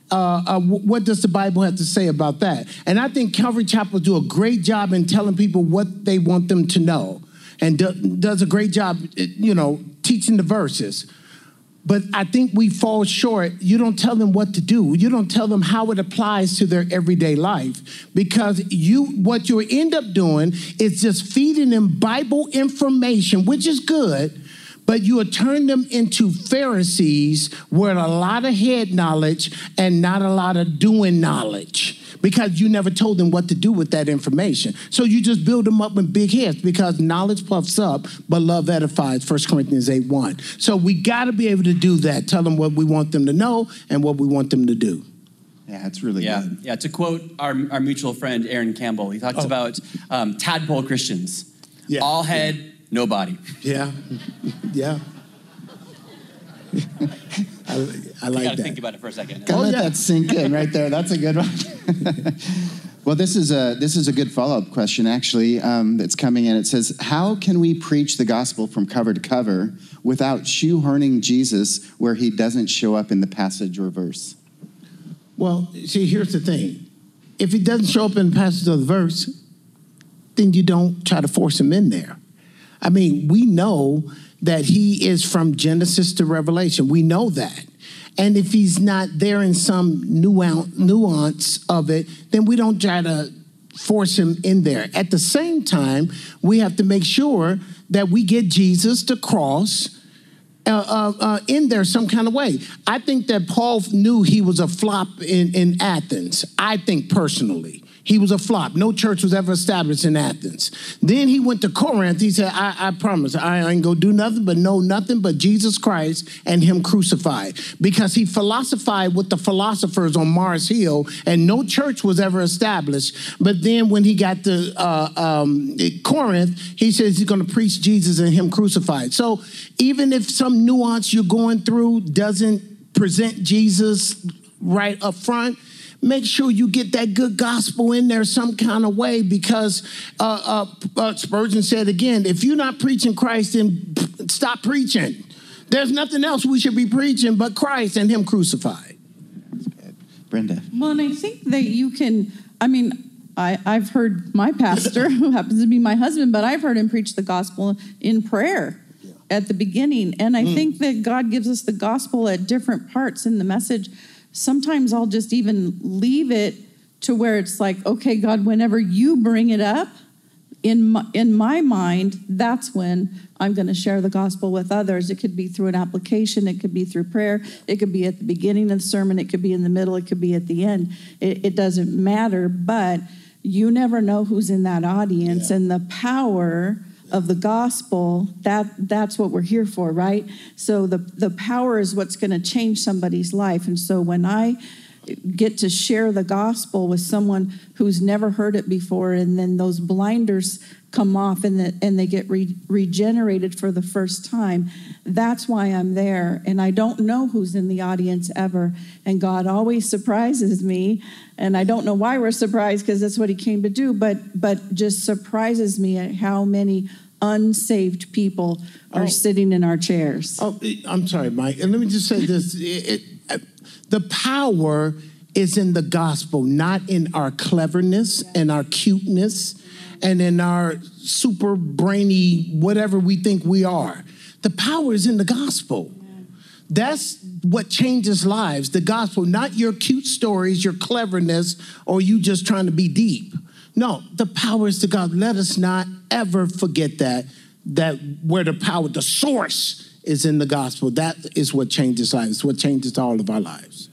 What does the Bible have to say about that? And I think Calvary Chapel do a great job in telling people what they want them to know, and does a great job, teaching the verses. But I think we fall short. You don't tell them what to do. You don't tell them how it applies to their everyday life, because what you end up doing is just feeding them Bible information, which is good, but you will turn them into Pharisees with a lot of head knowledge and not a lot of doing knowledge, because you never told them what to do with that information. So you just build them up in big heads, because knowledge puffs up, but love edifies, 1 Corinthians 8:1. So we got to be able to do that, tell them what we want them to know and what we want them to do. Yeah, it's really good. Yeah, to quote our mutual friend, Aaron Campbell, he talks about tadpole Christians. All head, no body. I like that. Think about it for a second. Gotta let that sink in right there. That's a good one. Well, this is a good follow-up question, actually, that's coming in. It says, how can we preach the gospel from cover to cover without shoehorning Jesus where he doesn't show up in the passage or verse? Well, see, here's the thing. If he doesn't show up in the passage of the verse, then you don't try to force him in there. I mean, we know that he is from Genesis to Revelation. We know that. And if he's not there in some nuance of it, then we don't try to force him in there. At the same time, we have to make sure that we get Jesus to cross in there some kind of way. I think that Paul knew he was a flop in Athens. I think personally. He was a flop. No church was ever established in Athens. Then he went to Corinth. He said, I promise, I ain't gonna do nothing but know nothing but Jesus Christ and him crucified. Because he philosophized with the philosophers on Mars Hill, and no church was ever established. But then when he got to Corinth, he says he's gonna preach Jesus and him crucified. So even if some nuance you're going through doesn't present Jesus right up front, make sure you get that good gospel in there some kind of way, because Spurgeon said again, if you're not preaching Christ, then stop preaching. There's nothing else we should be preaching but Christ and him crucified. That's good. Brenda. Well, and I think that you can, I've heard my pastor, who happens to be my husband, but I've heard him preach the gospel in prayer at the beginning. And I think that God gives us the gospel at different parts in the message. Sometimes I'll just even leave it to where it's like, okay, God, whenever you bring it up in my mind, that's when I'm going to share the gospel with others. It could be through an application. It could be through prayer. It could be at the beginning of the sermon. It could be in the middle. It could be at the end. It doesn't matter, but you never know who's in that audience, and the power of the gospel, that's what we're here for, right? So the power is what's going to change somebody's life. And so when I get to share the gospel with someone who's never heard it before, and then those blinders come off and they get regenerated for the first time, that's why I'm there. And I don't know who's in the audience ever. And God always surprises me. And I don't know why we're surprised, because that's what he came to do, but just surprises me at how many unsaved people are sitting in our chairs. Oh, I'm sorry, Mike. And let me just say this. The power is in the gospel, not in our cleverness and our cuteness and in our super brainy whatever we think we are. The power is in the gospel. That's what changes lives, the gospel, not your cute stories, your cleverness, or you just trying to be deep. No, the power is to God. Let us not ever forget that where the power, the source is in the gospel. That is what changes lives, what changes all of our lives.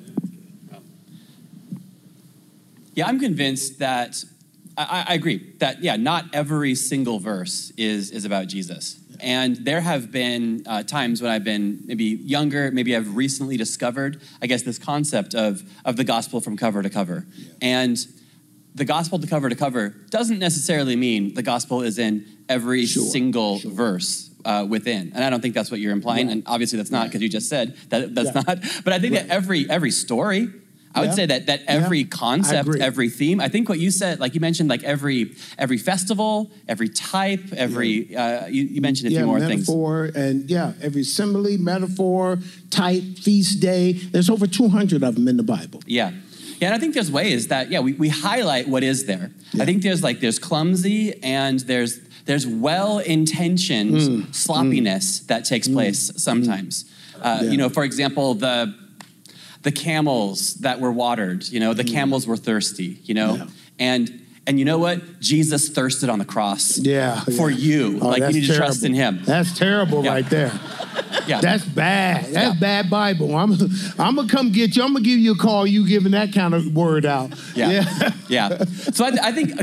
Yeah, I'm convinced that, I agree, that, not every single verse is about Jesus. And there have been times when I've been maybe younger, maybe I've recently discovered, I guess, this concept of the gospel from cover to cover. Yeah. And the gospel to cover doesn't necessarily mean the gospel is in every single verse within. And I don't think that's what you're implying. Right. And obviously that's not, because you just said that's not. But I think that every story, I would say that every concept, every theme, I think what you said, like you mentioned, like every festival, every type, you mentioned a few more things. Metaphor, and every simile, metaphor, type, feast day. There's over 200 of them in the Bible. Yeah, and I think there's ways that, we highlight what is there. Yeah. I think there's clumsy and there's well-intentioned sloppiness that takes place sometimes. For example, the camels that were watered, the camels were thirsty, and you know what? Jesus thirsted on the cross for you. Oh, you need to trust in him. That's terrible right there. Yeah. That's bad. That's bad Bible. I'm going to come get you. I'm going to give you a call. You giving that kind of word out. Yeah. So I think,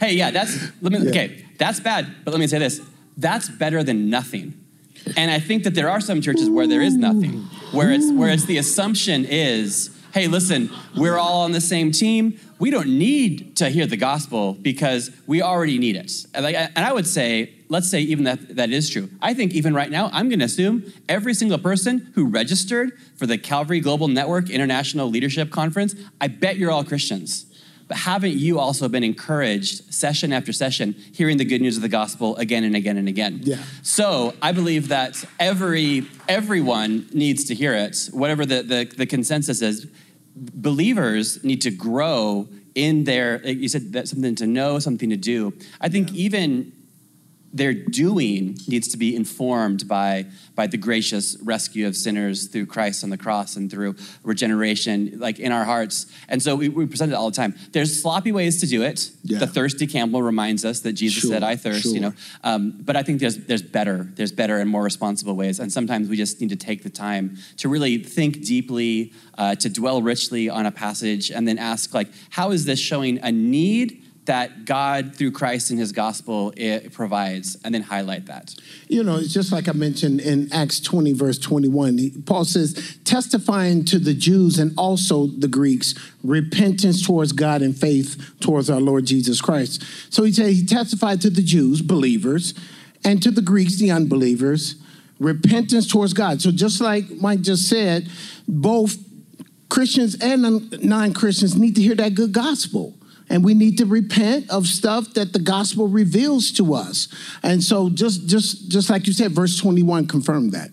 that's bad. But let me say this. That's better than nothing. And I think that there are some churches where there is nothing, where it's the assumption is, hey, listen, we're all on the same team. We don't need to hear the gospel because we already need it. And I would say, let's say even that is true. I think even right now, I'm going to assume every single person who registered for the Calvary Global Network International Leadership Conference, I bet you're all Christians. But haven't you also been encouraged session after session, hearing the good news of the gospel again and again and again? Yeah. So I believe that everyone needs to hear it, whatever the consensus is. Believers need to grow in their, you said that something to know, something to do. I think even their doing needs to be informed by the gracious rescue of sinners through Christ on the cross and through regeneration, like in our hearts. And so we present it all the time. There's sloppy ways to do it. Yeah. The thirsty Campbell reminds us that Jesus said, "I thirst." You know, but I think there's better and more responsible ways. And sometimes we just need to take the time to really think deeply, to dwell richly on a passage, and then ask, like, how is this showing a need that God, through Christ and his gospel, it provides, and then highlight that. You know, it's just like I mentioned in Acts 20, verse 21. Paul says, testifying to the Jews and also the Greeks, repentance towards God and faith towards our Lord Jesus Christ. So he said he testified to the Jews, believers, and to the Greeks, the unbelievers, repentance towards God. So just like Mike just said, both Christians and non-Christians need to hear that good gospel. And we need to repent of stuff that the gospel reveals to us. And so just like you said, verse 21 confirmed that.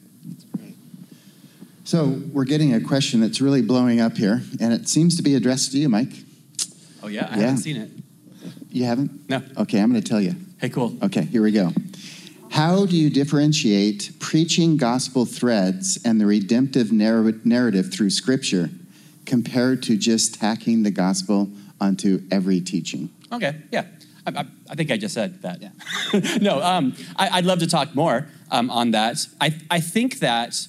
So we're getting a question that's really blowing up here, and it seems to be addressed to you, Mike. Oh, yeah? I haven't seen it. You haven't? No. Okay, I'm going to tell you. Hey, cool. Okay, here we go. How do you differentiate preaching gospel threads and the redemptive narrative through Scripture compared to just tacking the gospel onto every teaching? Okay, yeah. I think I just said that. Yeah. No, I'd love to talk more on that. I think that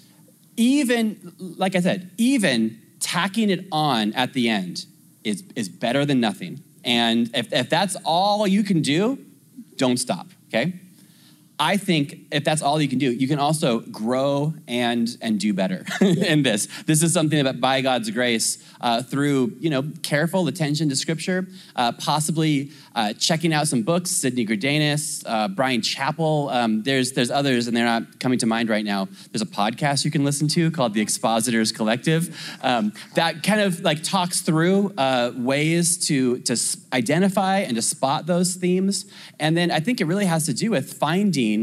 even, like I said, even tacking it on at the end is better than nothing. And if that's all you can do, don't stop, okay? I think if that's all you can do, you can also grow and do better in this. This is something that by God's grace, through careful attention to Scripture, possibly checking out some books, Sidney Greidanus, Brian Chappell. There's others, and they're not coming to mind right now. There's a podcast you can listen to called The Expositors Collective that kind of like talks through ways to identify and to spot those themes. And then I think it really has to do with finding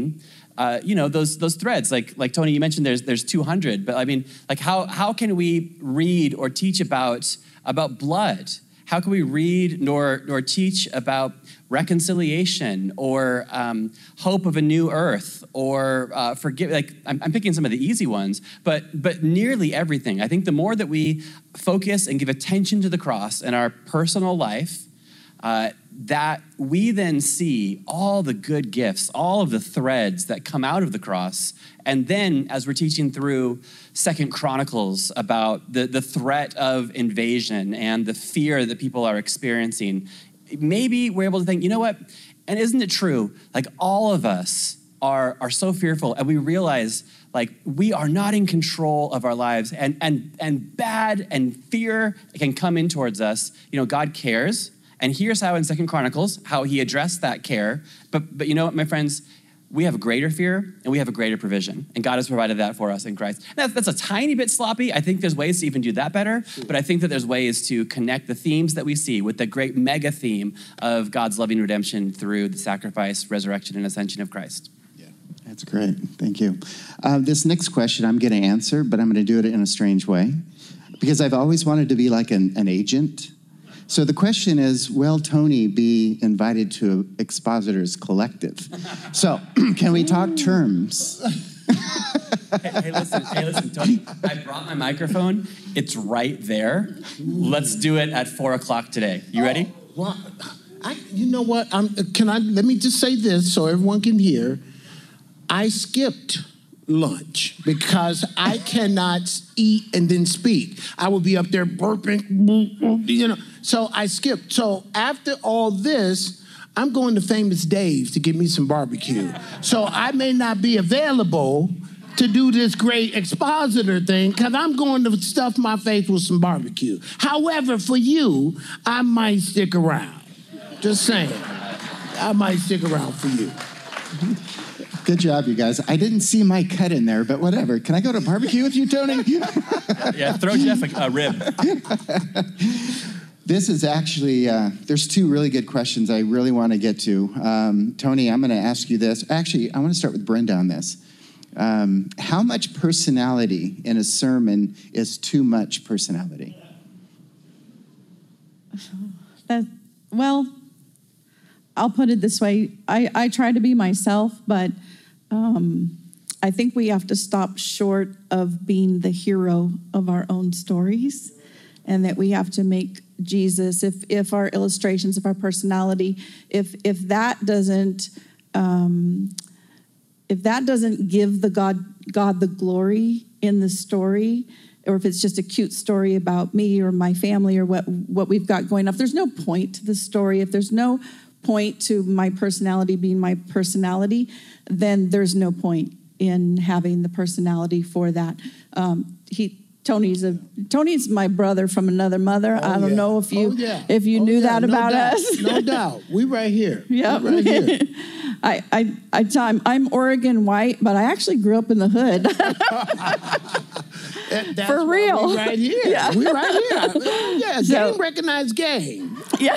those threads, like Tony, you mentioned there's 200, but I mean, like how can we read or teach about blood? How can we read nor teach about reconciliation or hope of a new earth or forgive? Like I'm picking some of the easy ones, but nearly everything. I think the more that we focus and give attention to the cross in our personal life, that we then see all the good gifts, all of the threads that come out of the cross. And then as we're teaching through 2 Chronicles about the threat of invasion and the fear that people are experiencing, maybe we're able to think, you know what? And isn't it true? Like all of us are so fearful, and we realize like we are not in control of our lives, and bad and fear can come in towards us. God cares. And here's how in 2 Chronicles, how he addressed that care. But you know what, my friends? We have a greater fear and we have a greater provision. And God has provided that for us in Christ. That's a tiny bit sloppy. I think there's ways to even do that better. But I think that there's ways to connect the themes that we see with the great mega theme of God's loving redemption through the sacrifice, resurrection, and ascension of Christ. Yeah, that's great. Thank you. This next question I'm going to answer, but I'm going to do it in a strange way. Because I've always wanted to be like an agent. So the question is, will Tony be invited to Expositors Collective? So can we talk terms? Hey, listen, Tony. I brought my microphone. It's right there. Let's do it at 4:00 today. You ready? Well, you know what? Let me just say this so everyone can hear. I skipped lunch because I cannot eat and then speak. I will be up there burping, So I skipped. So after all this, I'm going to Famous Dave's to get me some barbecue. So I may not be available to do this great expositor thing because I'm going to stuff my face with some barbecue. However, for you, I might stick around. Just saying. I might stick around for you. Good job, you guys. I didn't see my cut in there, but whatever. Can I go to barbecue with you, Tony? Yeah, throw Jeff a rib. This is actually, there's two really good questions I really want to get to. Tony, I'm going to ask you this. Actually, I want to start with Brenda on this. How much personality in a sermon is too much personality? I'll put it this way. I try to be myself, but I think we have to stop short of being the hero of our own stories, and that we have to make Jesus, if our illustrations, if our personality, if that doesn't give the God the glory in the story, or if it's just a cute story about me or my family or what we've got going on, if there's no point to the story, if there's no point to my personality being my personality, then there's no point in having the personality for that. Tony's my brother from another mother. I don't know if you knew that about us. No doubt. We right here. Yeah. Right here. I tell him I'm Oregon white, but I actually grew up in the hood. That's for real. We right here. Yeah. We right here. Yeah, So- game recognized game. Yeah.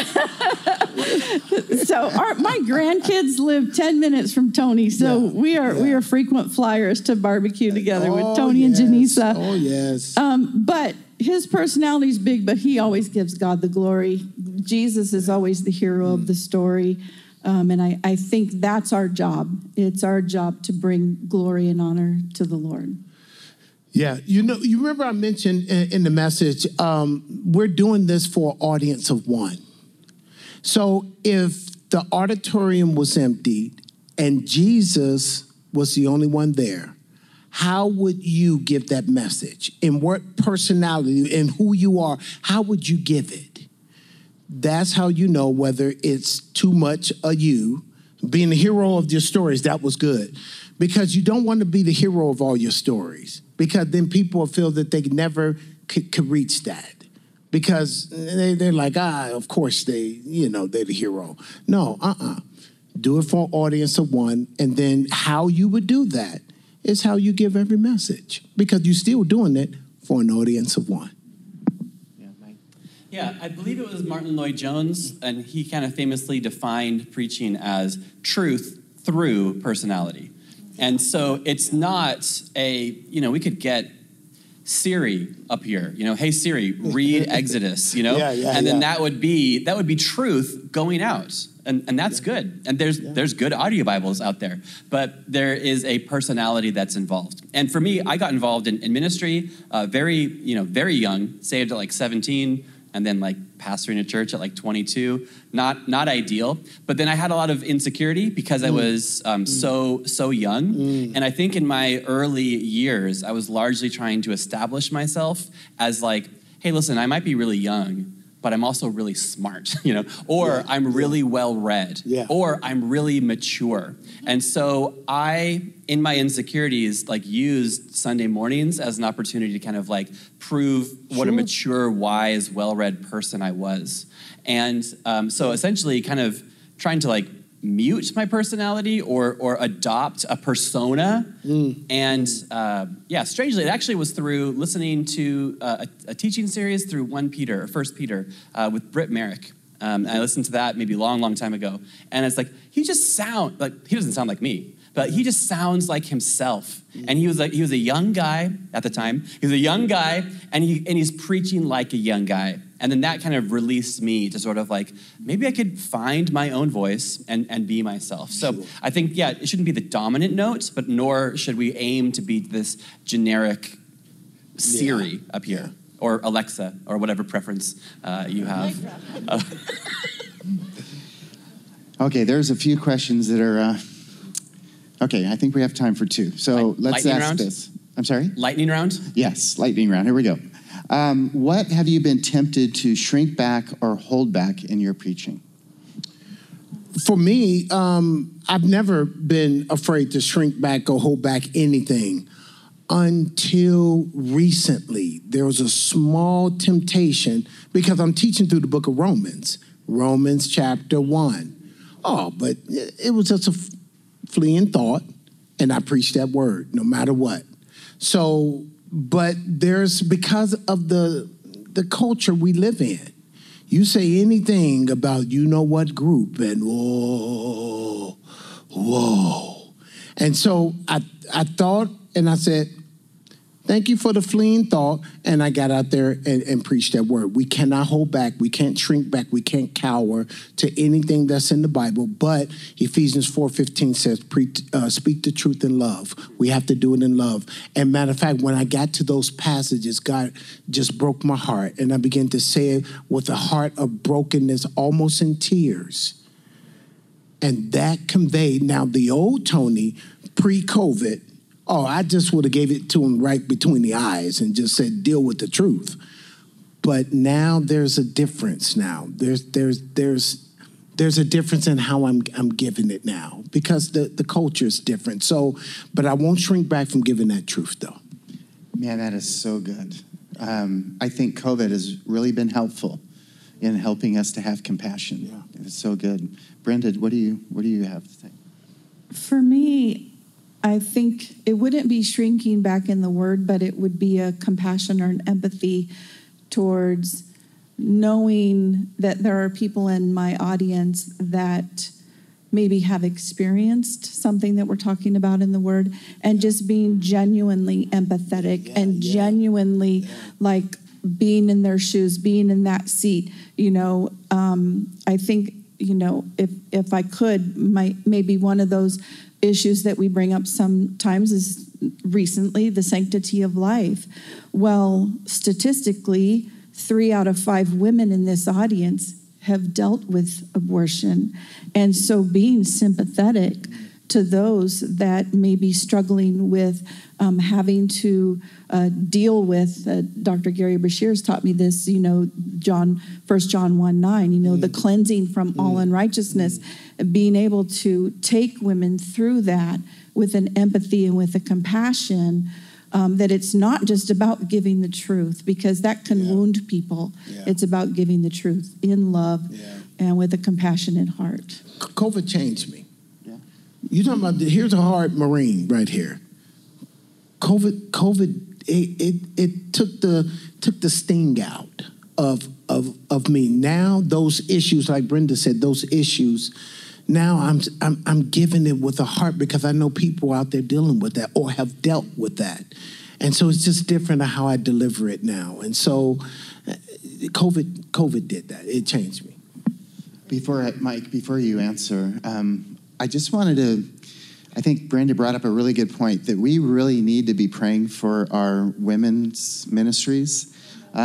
So my grandkids live 10 minutes from Tony, so we are frequent flyers to barbecue together with Tony and Janisa. Oh, yes. But his personality is big, but he always gives God the glory. Jesus is always the hero of the story. And I think that's our job. It's our job to bring glory and honor to the Lord. Yeah, you remember I mentioned in the message, we're doing this for an audience of one. So if the auditorium was empty and Jesus was the only one there, how would you give that message? In what personality and who you are, how would you give it? That's how you know whether it's too much of you. Being the hero of your stories, that was good. Because you don't want to be the hero of all your stories. Because then people feel that they never could reach that. Because they're like, of course they're the hero. No, Do it for an audience of one. And then how you would do that is how you give every message. Because you're still doing it for an audience of one. Yeah, I believe it was Martin Lloyd-Jones, and he kind of famously defined preaching as truth through personality. And so it's not we could get Siri up here, hey Siri, read Exodus, and then that would be truth going out. And that's good. And there's good audio Bibles out there, but there is a personality that's involved. And for me, I got involved in ministry very young, saved at like 17, and then like pastoring a church at like 22. Not ideal, but then I had a lot of insecurity because I was so young. And I think in my early years, I was largely trying to establish myself as like, hey, listen, I might be really young, but I'm also really smart, or I'm really well-read, or I'm really mature. And so I, in my insecurities, like used Sunday mornings as an opportunity to kind of like prove what a mature, wise, well-read person I was. And so essentially kind of trying to like mute my personality or adopt a persona. And strangely, it actually was through listening to a teaching series through 1 Peter, 1 Peter, with Britt Merrick. And I listened to that maybe a long time ago. And it's like, he doesn't sound like me, but he just sounds like himself. And he was a young guy at the time. He was a young guy, and he's preaching like a young guy. And then that kind of released me to sort of like, maybe I could find my own voice and be myself. So I think, it shouldn't be the dominant note, but nor should we aim to be this generic Siri up here, or Alexa, or whatever preference you have. Okay, there's a few questions that are... Okay, I think we have time for two. So let's ask round? this. I'm sorry? Lightning round? Yes, lightning round. Here we go. What have you been tempted to shrink back or hold back in your preaching? For me, I've never been afraid to shrink back or hold back anything until recently. There was a small temptation because I'm teaching through the book of Romans chapter 1. But it was just a fleeing thought, and I preached that word no matter what. So, but there's, because of the culture we live in, you say anything about what group, and whoa. And so I thought, and I said, Thank you for the fleeing thought. And I got out there and preached that word. We cannot hold back. We can't shrink back. We can't cower to anything that's in the Bible. But Ephesians 4:15 says, speak the truth in love. We have to do it in love. And matter of fact, when I got to those passages, God just broke my heart. And I began to say it with a heart of brokenness, almost in tears. And that conveyed, now the old Tony, pre-COVID, I just would have gave it to him right between the eyes and just said, deal with the truth. But now there's a difference now. There's a difference in how I'm giving it now because the culture is different. So, but I won't shrink back from giving that truth, though. Man, that is so good. I think COVID has really been helpful in helping us to have compassion. Yeah. It's so good. Brenda, what do you have to say? For me, I think it wouldn't be shrinking back in the word, but it would be a compassion or an empathy towards knowing that there are people in my audience that maybe have experienced something that we're talking about in the word, and just being genuinely empathetic and genuinely like being in their shoes, being in that seat. I think, if I could, maybe one of those issues that we bring up sometimes is recently the sanctity of life. Well, statistically, 3 out of 5 women in this audience have dealt with abortion. And so being sympathetic to those that may be struggling with having to deal with, Dr. Gary Bashir's taught me this, 1 John 1:9, the cleansing from all unrighteousness, being able to take women through that with an empathy and with a compassion, that it's not just about giving the truth, because that can wound people. Yeah. It's about giving the truth in love and with a compassionate heart. COVID changed me. Yeah. You're talking about, here's a hard Marine right here. COVID, it took the sting out of me. Now those issues, like Brenda said, those issues, now I'm giving it with a heart because I know people out there dealing with that or have dealt with that. And so it's just different on how I deliver it now. And so COVID did that. It changed me. Mike, before you answer, I just wanted to, I think Brenda brought up a really good point that we really need to be praying for our women's ministries.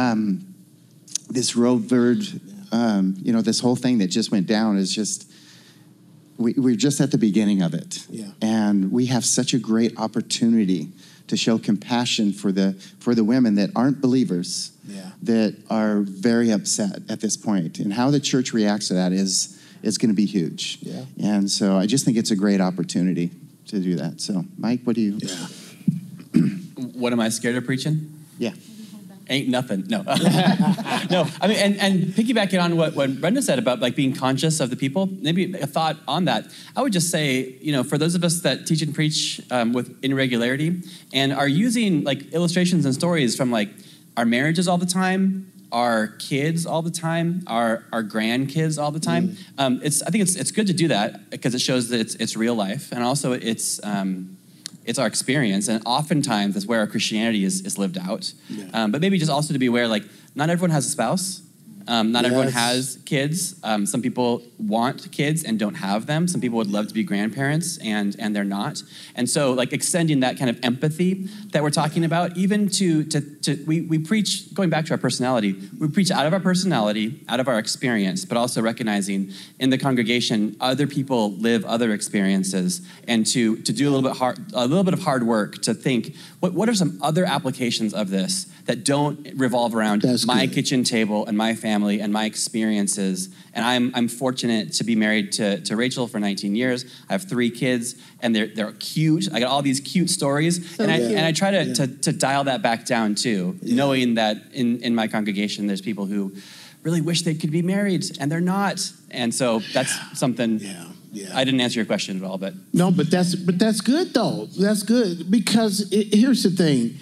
This Roe v. This whole thing that just went down is just, we're just at the beginning of it. Yeah. And we have such a great opportunity to show compassion for the women that aren't believers, that are very upset at this point. And how the church reacts to that is going to be huge. Yeah. And so I just think it's a great opportunity to do that. So, Mike, what do you? Yeah. What am I scared of preaching? Yeah. Ain't nothing. No. No. I mean, and piggybacking on what Brenda said about like being conscious of the people, maybe a thought on that. I would just say, for those of us that teach and preach with irregularity and are using like illustrations and stories from like our marriages all the time, our kids all the time, our grandkids all the time. I think it's good to do that because it shows that it's real life, and also it's our experience, and oftentimes that's where our Christianity is lived out. Yeah. But maybe just also to be aware, like, not everyone has a spouse. Not everyone has kids. Some people want kids and don't have them. Some people would love to be grandparents and they're not. And so like extending that kind of empathy that we're talking about, even we preach, going back to our personality, we preach out of our personality, out of our experience, but also recognizing in the congregation, other people live other experiences, and to do a little bit of hard work to think, what are some other applications of this that don't revolve around my kitchen table and my family and my experiences. And I'm fortunate to be married to Rachel for 19 years. I have 3 kids, and they're cute. I got all these cute stories, and I try to dial that back down too, knowing that in my congregation there's people who really wish they could be married and they're not, and so that's something. Yeah. I didn't answer your question at all, but no, but that's good though. That's good because here's the thing.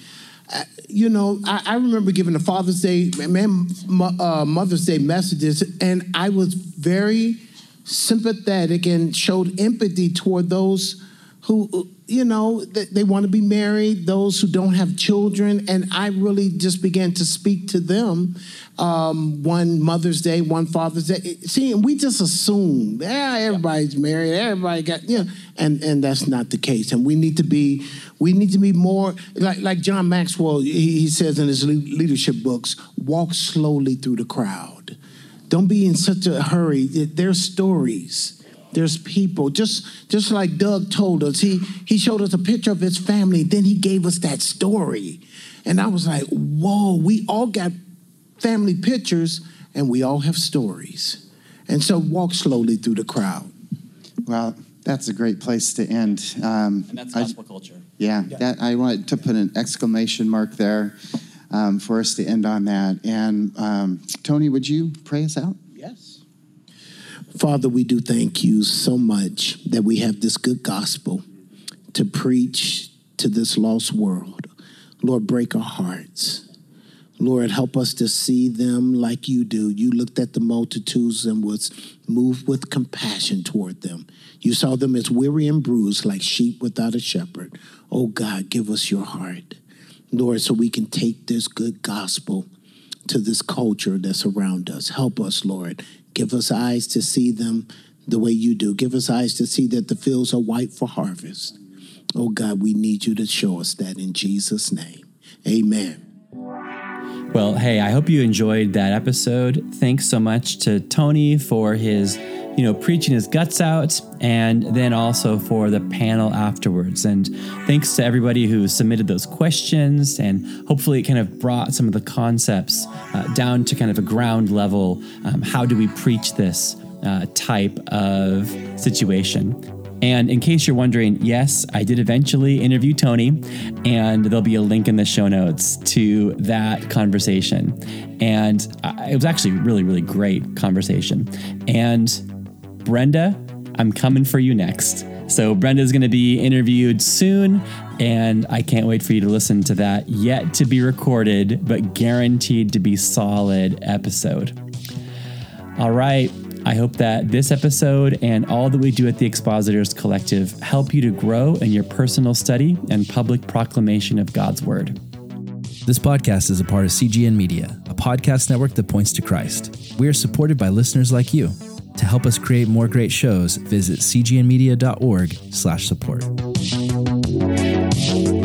I remember giving the Father's Day, Mother's Day messages, and I was very sympathetic and showed empathy toward those who they want to be married, those who don't have children. And I really just began to speak to them one Mother's Day, one Father's Day. See, and we just assume, everybody's married, everybody got, and that's not the case. And we need to be more, like John Maxwell, he says in his leadership books, walk slowly through the crowd. Don't be in such a hurry. There's stories. There's people, just like Doug told us. He showed us a picture of his family, then he gave us that story. And I was like, whoa, we all got family pictures and we all have stories. And so walk slowly through the crowd. Well, that's a great place to end. And that's gospel culture. Yeah. That I wanted to put an exclamation mark there for us to end on that. And Tony, would you pray us out? Yes. Father, we do thank you so much that we have this good gospel to preach to this lost world. Lord, break our hearts. Lord, help us to see them like you do. You looked at the multitudes and was moved with compassion toward them. You saw them as weary and bruised like sheep without a shepherd. Oh God, give us your heart, Lord, so we can take this good gospel to this culture that's around us. Help us, Lord. Give us eyes to see them the way you do. Give us eyes to see that the fields are white for harvest. Oh, God, we need you to show us that in Jesus' name. Amen. Well, hey, I hope you enjoyed that episode. Thanks so much to Tony for his, preaching his guts out, and then also for the panel afterwards. And thanks to everybody who submitted those questions, and hopefully it kind of brought some of the concepts down to kind of a ground level. How do we preach this type of situation? And in case you're wondering, yes, I did eventually interview Tony, and there'll be a link in the show notes to that conversation. And it was actually a really, really great conversation. And Brenda, I'm coming for you next. So Brenda's going to be interviewed soon, and I can't wait for you to listen to that yet to be recorded, but guaranteed to be solid episode. All right. I hope that this episode and all that we do at the Expositors Collective help you to grow in your personal study and public proclamation of God's Word. This podcast is a part of CGN Media, a podcast network that points to Christ. We are supported by listeners like you. To help us create more great shows, visit cgnmedia.org/support.